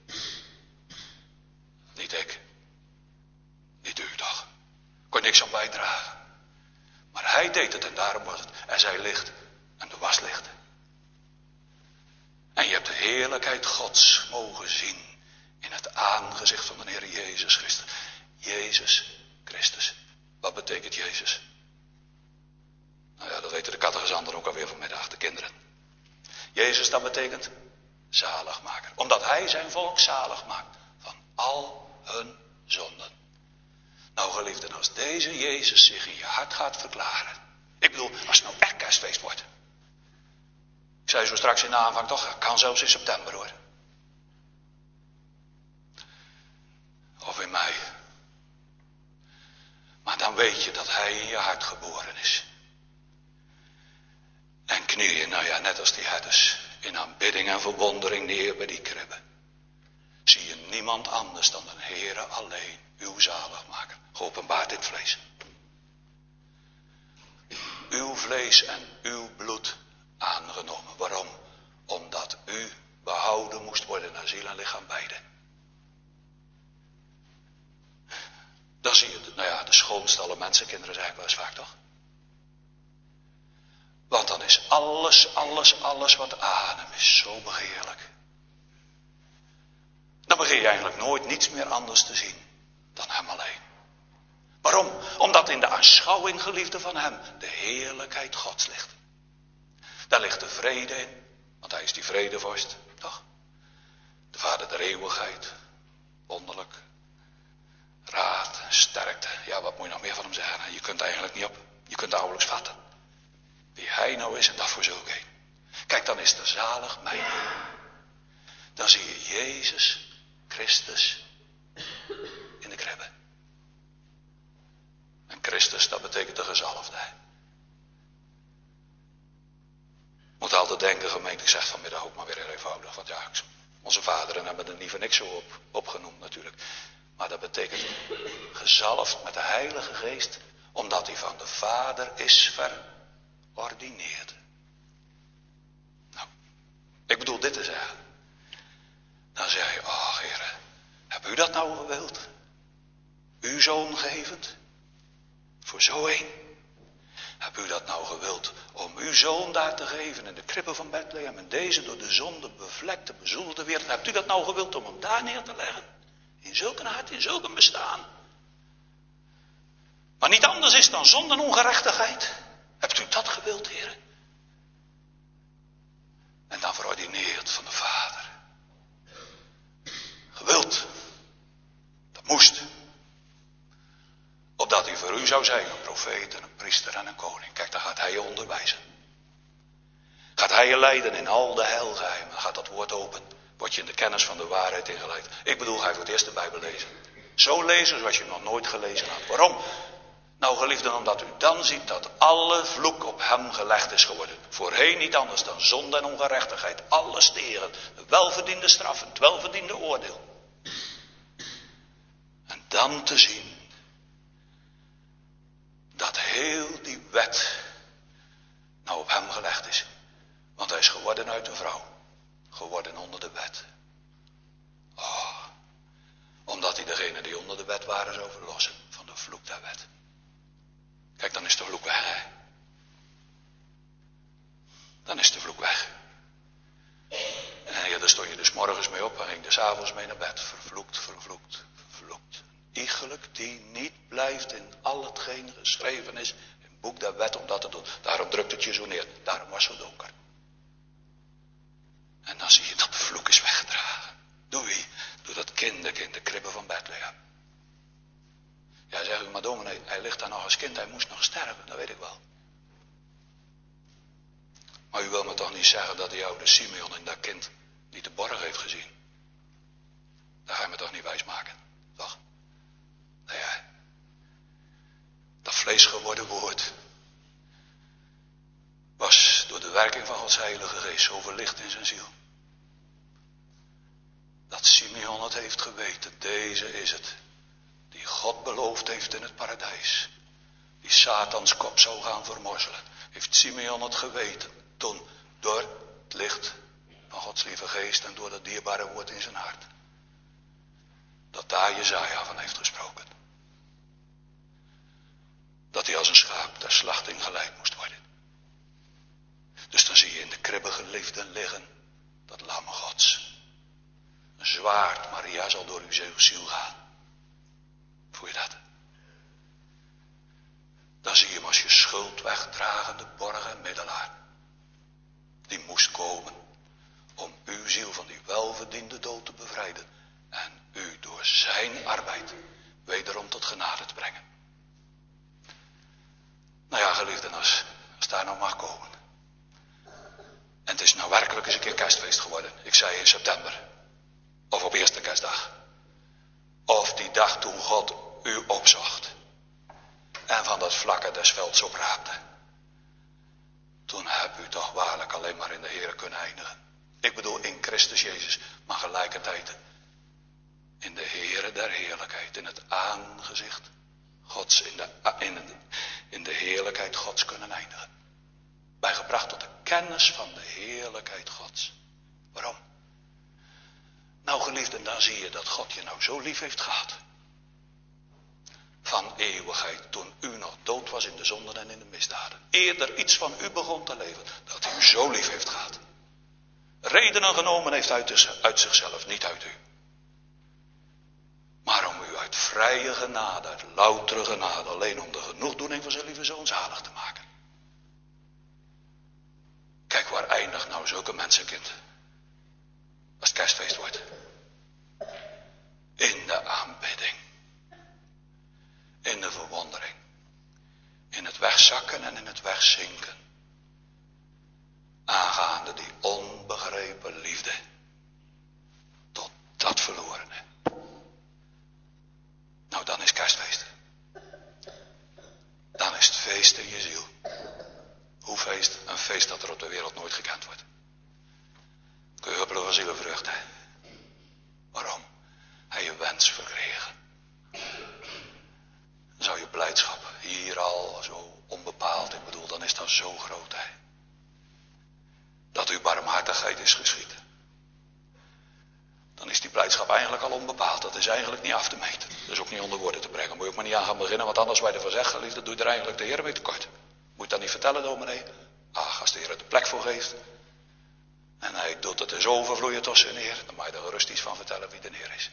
Niet ik. Niet u toch. Kon niks aan bijdragen. Maar hij deed het en daarom was het. Er zij licht en er was licht. En je hebt de heerlijkheid Gods mogen zien. In het aangezicht van de Heer Jezus Christus. Jezus Christus. Wat betekent Jezus? Nou ja, dat weten de catechizanten ook alweer vanmiddag, de kinderen. Jezus, dat betekent zaligmaker. Omdat hij zijn volk zalig maakt van al hun zonden. Nou geliefden, als deze Jezus zich in je hart gaat verklaren. Ik bedoel, als het nou echt kerstfeest wordt. Ik zei zo straks in de aanvang toch, kan zelfs in september hoor. Of in mei. Maar dan weet je dat hij in je hart geboren is. En knie je, nou ja, net als die herders, in aanbidding en verwondering neer bij die kribbe. Zie je niemand anders dan de Heere alleen, uw zaligmaker, geopenbaard in het vlees. Uw vlees en uw bloed aangenomen. Waarom? Omdat u behouden moest worden naar ziel en lichaam beide. Dan zie je, nou ja, de schoonste alle mensenkinderen zeg ik wel eens vaak toch? Want dan is alles, alles, alles wat adem is zo begeerlijk. Dan begin je eigenlijk nooit niets meer anders te zien dan hem alleen. Waarom? Omdat in de aanschouwing, geliefde van hem, de heerlijkheid Gods ligt. Daar ligt de vrede in, want hij is die vredevorst, toch? De Vader der eeuwigheid, wonderlijk. Raad, sterkte, ja wat moet je nog meer van hem zeggen? Je kunt eigenlijk niet op, je kunt nauwelijks vatten. Wie hij nou is en dat voor zulk een. Kijk, dan is er zalig mij. Dan zie je Jezus Christus in de kribbe. En Christus, dat betekent de gezalfde. Moet altijd denken, gemeente, ik zeg vanmiddag ook maar weer heel eenvoudig. Want ja, onze vaderen hebben er niet voor niks zo op, opgenoemd natuurlijk. Maar dat betekent gezalfd met de Heilige Geest, omdat hij van de Vader is verordineerd. Nou, ik bedoel dit te zeggen. Dan zeg je, oh Heere, heb u dat nou gewild? Uw zoon gevend? Voor zo een? Heb u dat nou gewild om uw zoon daar te geven in de kribbe van Bethlehem, en deze door de zonde bevlekte, bezoedelde wereld? Hebt u dat nou gewild om hem daar neer te leggen? In zulk een hart, in zulk een bestaan. Maar niet anders is dan zonde en ongerechtigheid. Hebt u dat gewild, heren? En dan verordineerd van de Vader. Gewild. Dat moest. Opdat hij voor u zou zijn, een profeet en een priester en een koning. Kijk, dan gaat hij je onderwijzen. Gaat hij je leiden in al de heilgeheimen. Dan gaat dat woord open. Word je in de kennis van de waarheid ingeleid. Ik bedoel, ga je voor het eerst de Bijbel lezen. Zo lezen zoals je hem nog nooit gelezen had. Waarom? Nou geliefden, omdat u dan ziet dat alle vloek op hem gelegd is geworden. Voorheen niet anders dan zonde en ongerechtigheid. Alles tegen. De welverdiende straf en het welverdiende oordeel. En dan te zien dat heel die wet nou op hem gelegd is. Want hij is geworden uit een vrouw. Geworden onder de wet. Oh, omdat hij degene die onder de wet waren zou verlossen van de vloek der wet. Kijk, dan is de vloek weg, hè. Dan is de vloek weg. En ja, daar stond je dus morgens mee op en ging dus avonds mee naar bed. Vervloekt, vervloekt, vervloekt. Iegelijk die niet blijft in al hetgeen geschreven is in het boek der wet om dat te doen. Daarom drukt het je zo neer. Daarom was het zo donker. En dan zie je dat de vloek is weggedragen. Door wie? Door dat kinderkind in de kribbe van Bethlehem. Ja, zeg u, maar dominee, hij ligt daar nog als kind, hij moest nog sterven, dat weet ik wel. Maar u wil me toch niet zeggen dat die oude Simeon in dat kind niet de borg heeft gezien? Dat ga je me toch niet wijsmaken, toch? Nou ja, dat vlees geworden woord was door de werking van Gods Heilige Geest zo verlicht in zijn ziel. Dat Simeon het heeft heeft geweten, deze is het, die God beloofd heeft in het paradijs, die Satans kop zou gaan vermorzelen, heeft Simeon het geweten, toen door het licht van Gods lieve geest en door dat dierbare woord in zijn hart, dat daar Jesaja van heeft gesproken. Dat hij als een schaap ter slachting geleid moest worden. Dus dan zie je in de kribbe geliefden liggen, dat lam Gods. Een zwaard, Maria, zal door uw ziel gaan. Voel je dat? Dan zie je hem als je schuld wegdragende borg en middelaar. Die moest komen om uw ziel van die welverdiende dood te bevrijden. En u door zijn arbeid wederom tot genade te brengen. Nou ja, geliefden, als, als daar nou mag komen. En het is nou werkelijk eens een keer kerstfeest geworden. Ik zei in september. Of op eerste kerstdag. Of die dag toen God u opzocht. En van dat vlakke des velds opraapte. Toen heb u toch waarlijk alleen maar in de Heere kunnen eindigen. Ik bedoel in Christus Jezus. Maar gelijkertijd in de Heere der heerlijkheid. In het aangezicht Gods. In de, in de, in de heerlijkheid Gods kunnen eindigen. Bijgebracht tot de kennis van de heerlijkheid Gods. Waarom? Nou geliefden, dan zie je dat God je nou zo lief heeft gehad. Van eeuwigheid, toen u nog dood was in de zonden en in de misdaden. Eerder iets van u begon te leven, dat hij u zo lief heeft gehad. Redenen genomen heeft uit, uit zichzelf, niet uit u. Maar om u uit vrije genade, uit loutere genade, alleen om de genoegdoening van zijn lieve zoon zalig te maken. Kijk, waar eindigt nou zulke mensenkind? Als het kerstfeest wordt. In de aanbidding. In de verwondering. In het wegzakken en in het wegzinken. Aangaande die onbegrepen liefde. Tot dat verlorene. Nou, dan is kerstfeest. Dan is het feest in je ziel. Hoe feest? Een feest dat er op de wereld nooit gekend wordt. Kun je huppelen van zielenvrucht, hè? Waarom? Hij je wens verkregen. Dan zou je blijdschap hier al zo onbepaald, ik bedoel, dan is dat zo groot, hè? Dat uw barmhartigheid is geschied. Dan is die blijdschap eigenlijk al onbepaald. Dat is eigenlijk niet af te meten. Dat is ook niet onder woorden te brengen. Moet je ook maar niet aan gaan beginnen, want anders waar je ervan zegt, geliefde, doe je er eigenlijk de Heer mee tekort. Moet je dat niet vertellen, dominee? Ach, als de Heer er de plek voor geeft. En hij doet het dus overvloeien tot zijn Heer. Dan mag je er gerust iets van vertellen wie de Heer is.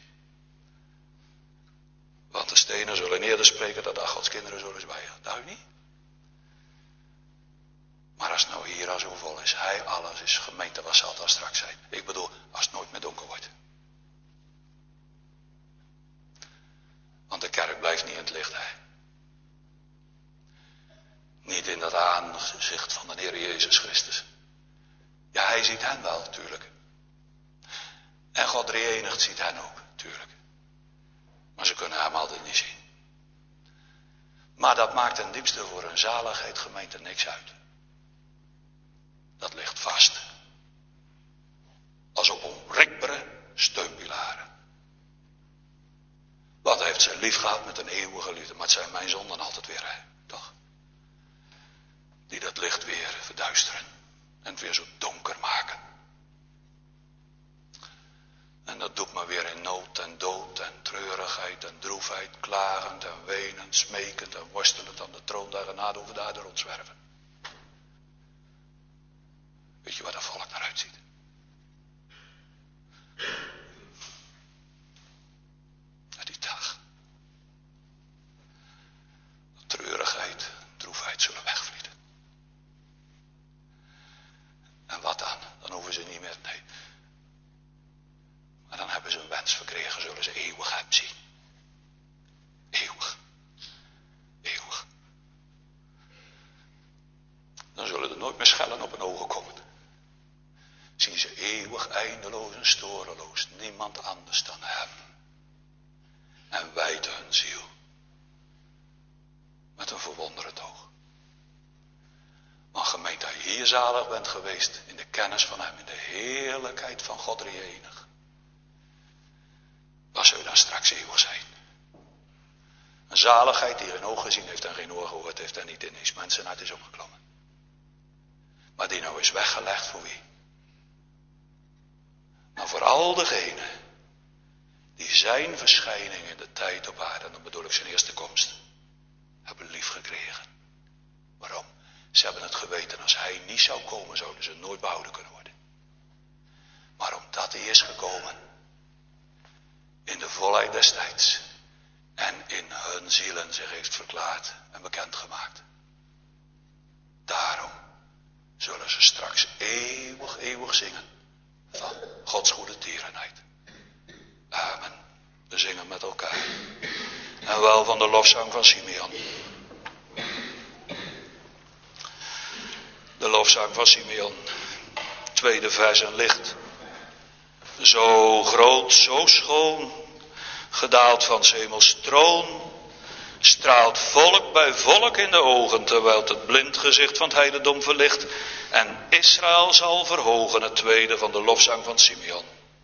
Want de stenen zullen eerder spreken dan dat Gods kinderen zullen zwijgen. Dat u niet? Maar als het nou hier al zo vol is, hij alles is, gemeente, wat zal dat straks zijn? Ik bedoel, als het nooit meer donker wordt. Want de kerk blijft niet in het licht, hè. Niet in dat aangezicht van de Heer Jezus Christus. Ja, hij ziet hen wel, tuurlijk. En God drie-enigd ziet hen ook, tuurlijk. Maar ze kunnen hem altijd niet zien. Maar dat maakt ten diepste voor een zaligheid gemeente niks uit. Dat ligt vast. Als op onwrikbare steunpilaren. Want hij heeft zijn lief gehad met een eeuwige liefde. Maar het zijn mijn zonden altijd weer, hè? Toch? Die dat licht weer verduisteren. En het weer zo donker maken. En dat doet me weer in nood en dood en treurigheid en droefheid. Klagend en wenend, smekend en worstelend aan de troon der genade over de aarde rondzwerven. Weet je waar dat volk naar uitziet? Naar die dag. Dat treurigheid, droefheid zullen wegvlieden. En wat dan? Dan hoeven ze niet meer, nee. Maar dan hebben ze een wens verkregen, zullen ze eeuwig hem zien. Eeuwig. Eeuwig. Dan zullen er nooit meer schellen op hun ogen komen. Zien ze eeuwig, eindeloos en storeloos. Niemand anders dan hem. En wijden hun ziel. Met een verwonderend oog. Want gemeente, als je hier zalig bent geweest. In de kennis van hem. In de heerlijkheid van God drie-enig. Waar zul je dan straks eeuwig zijn? Een zaligheid die geen oog gezien heeft en geen oor gehoord heeft en niet in eens mensenhart is opgeklommen. Maar die nou is weggelegd voor wie? Nou, voor al degenen die zijn verschijning in de tijd op aarde, en dan bedoel ik zijn eerste komst, hebben lief gekregen. Waarom? Ze hebben het geweten, als hij niet zou komen, zouden ze nooit behouden kunnen worden. Maar omdat hij is gekomen, in de volheid des tijds, en in hun zielen zich heeft verklaard en bekendgemaakt. Daarom zullen ze straks eeuwig, eeuwig zingen van Gods goede tierenheid. Amen. We zingen met elkaar. En wel van de lofzang van Simeon. De lofzang van Simeon. Tweede vers en licht. Zo groot, zo schoon, gedaald van 's hemels troon, straalt volk bij volk in de ogen, terwijl het blind gezicht van het heidendom verlicht. En Israël zal verhogen, het tweede van de lofzang van Simeon.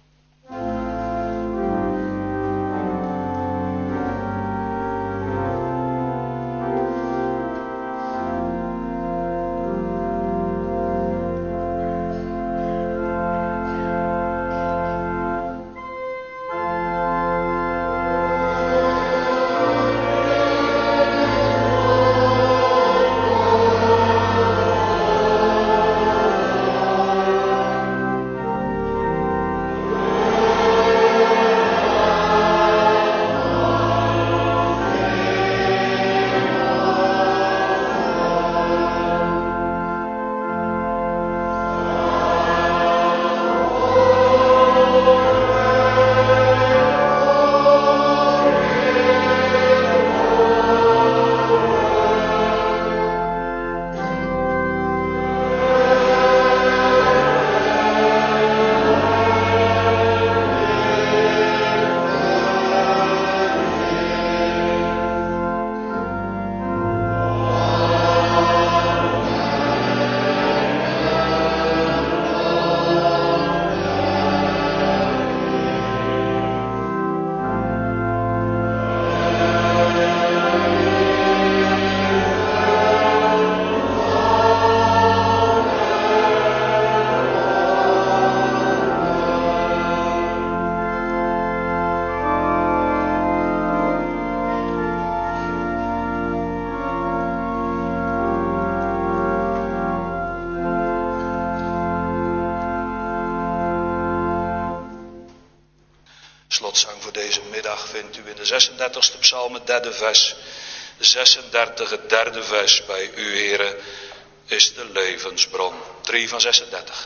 Slotzang voor deze middag vindt u in de zesendertigste psalm, het derde vers. zesendertig, het derde vers. Bij u, Heere, is de levensbron. drie van zesendertig.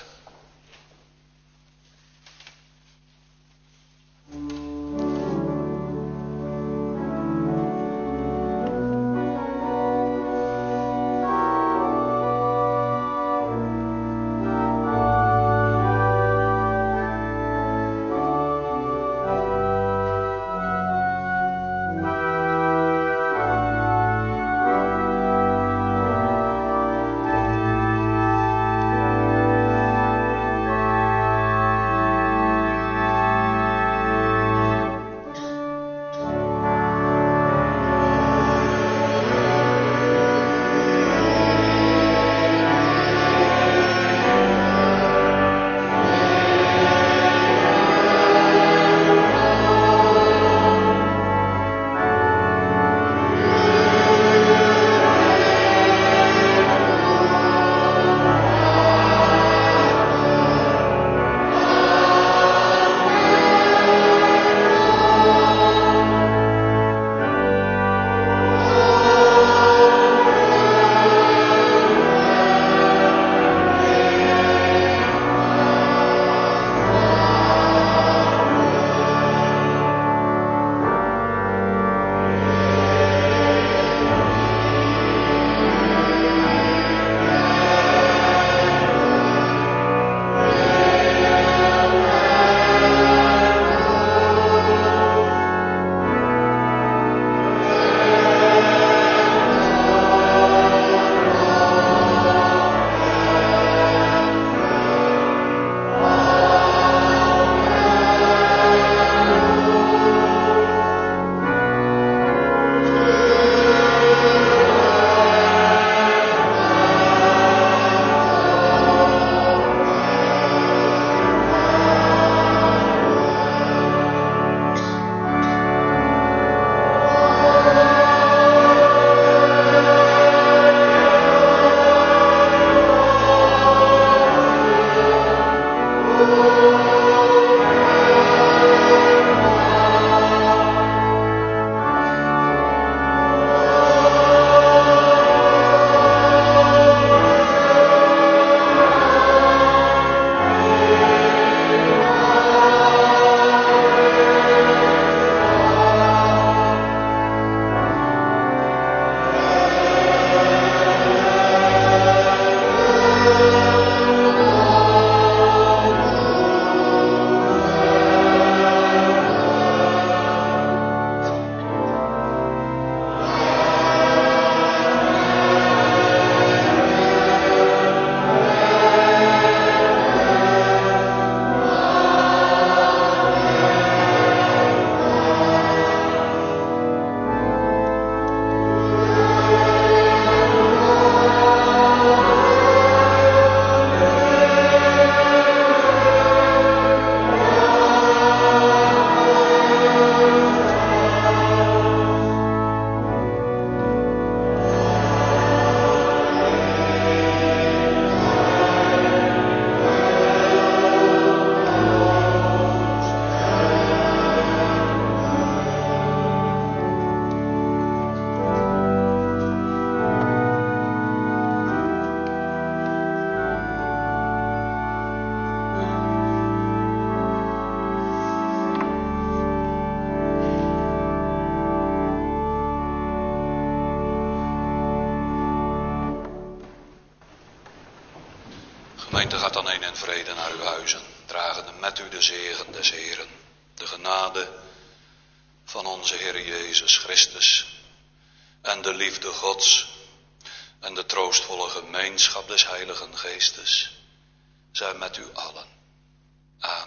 dan heen in vrede naar uw huizen, dragende met u de zegen des Heeren, de genade van onze Heer Jezus Christus en de liefde Gods en de troostvolle gemeenschap des Heiligen Geestes, zij met u allen. Amen.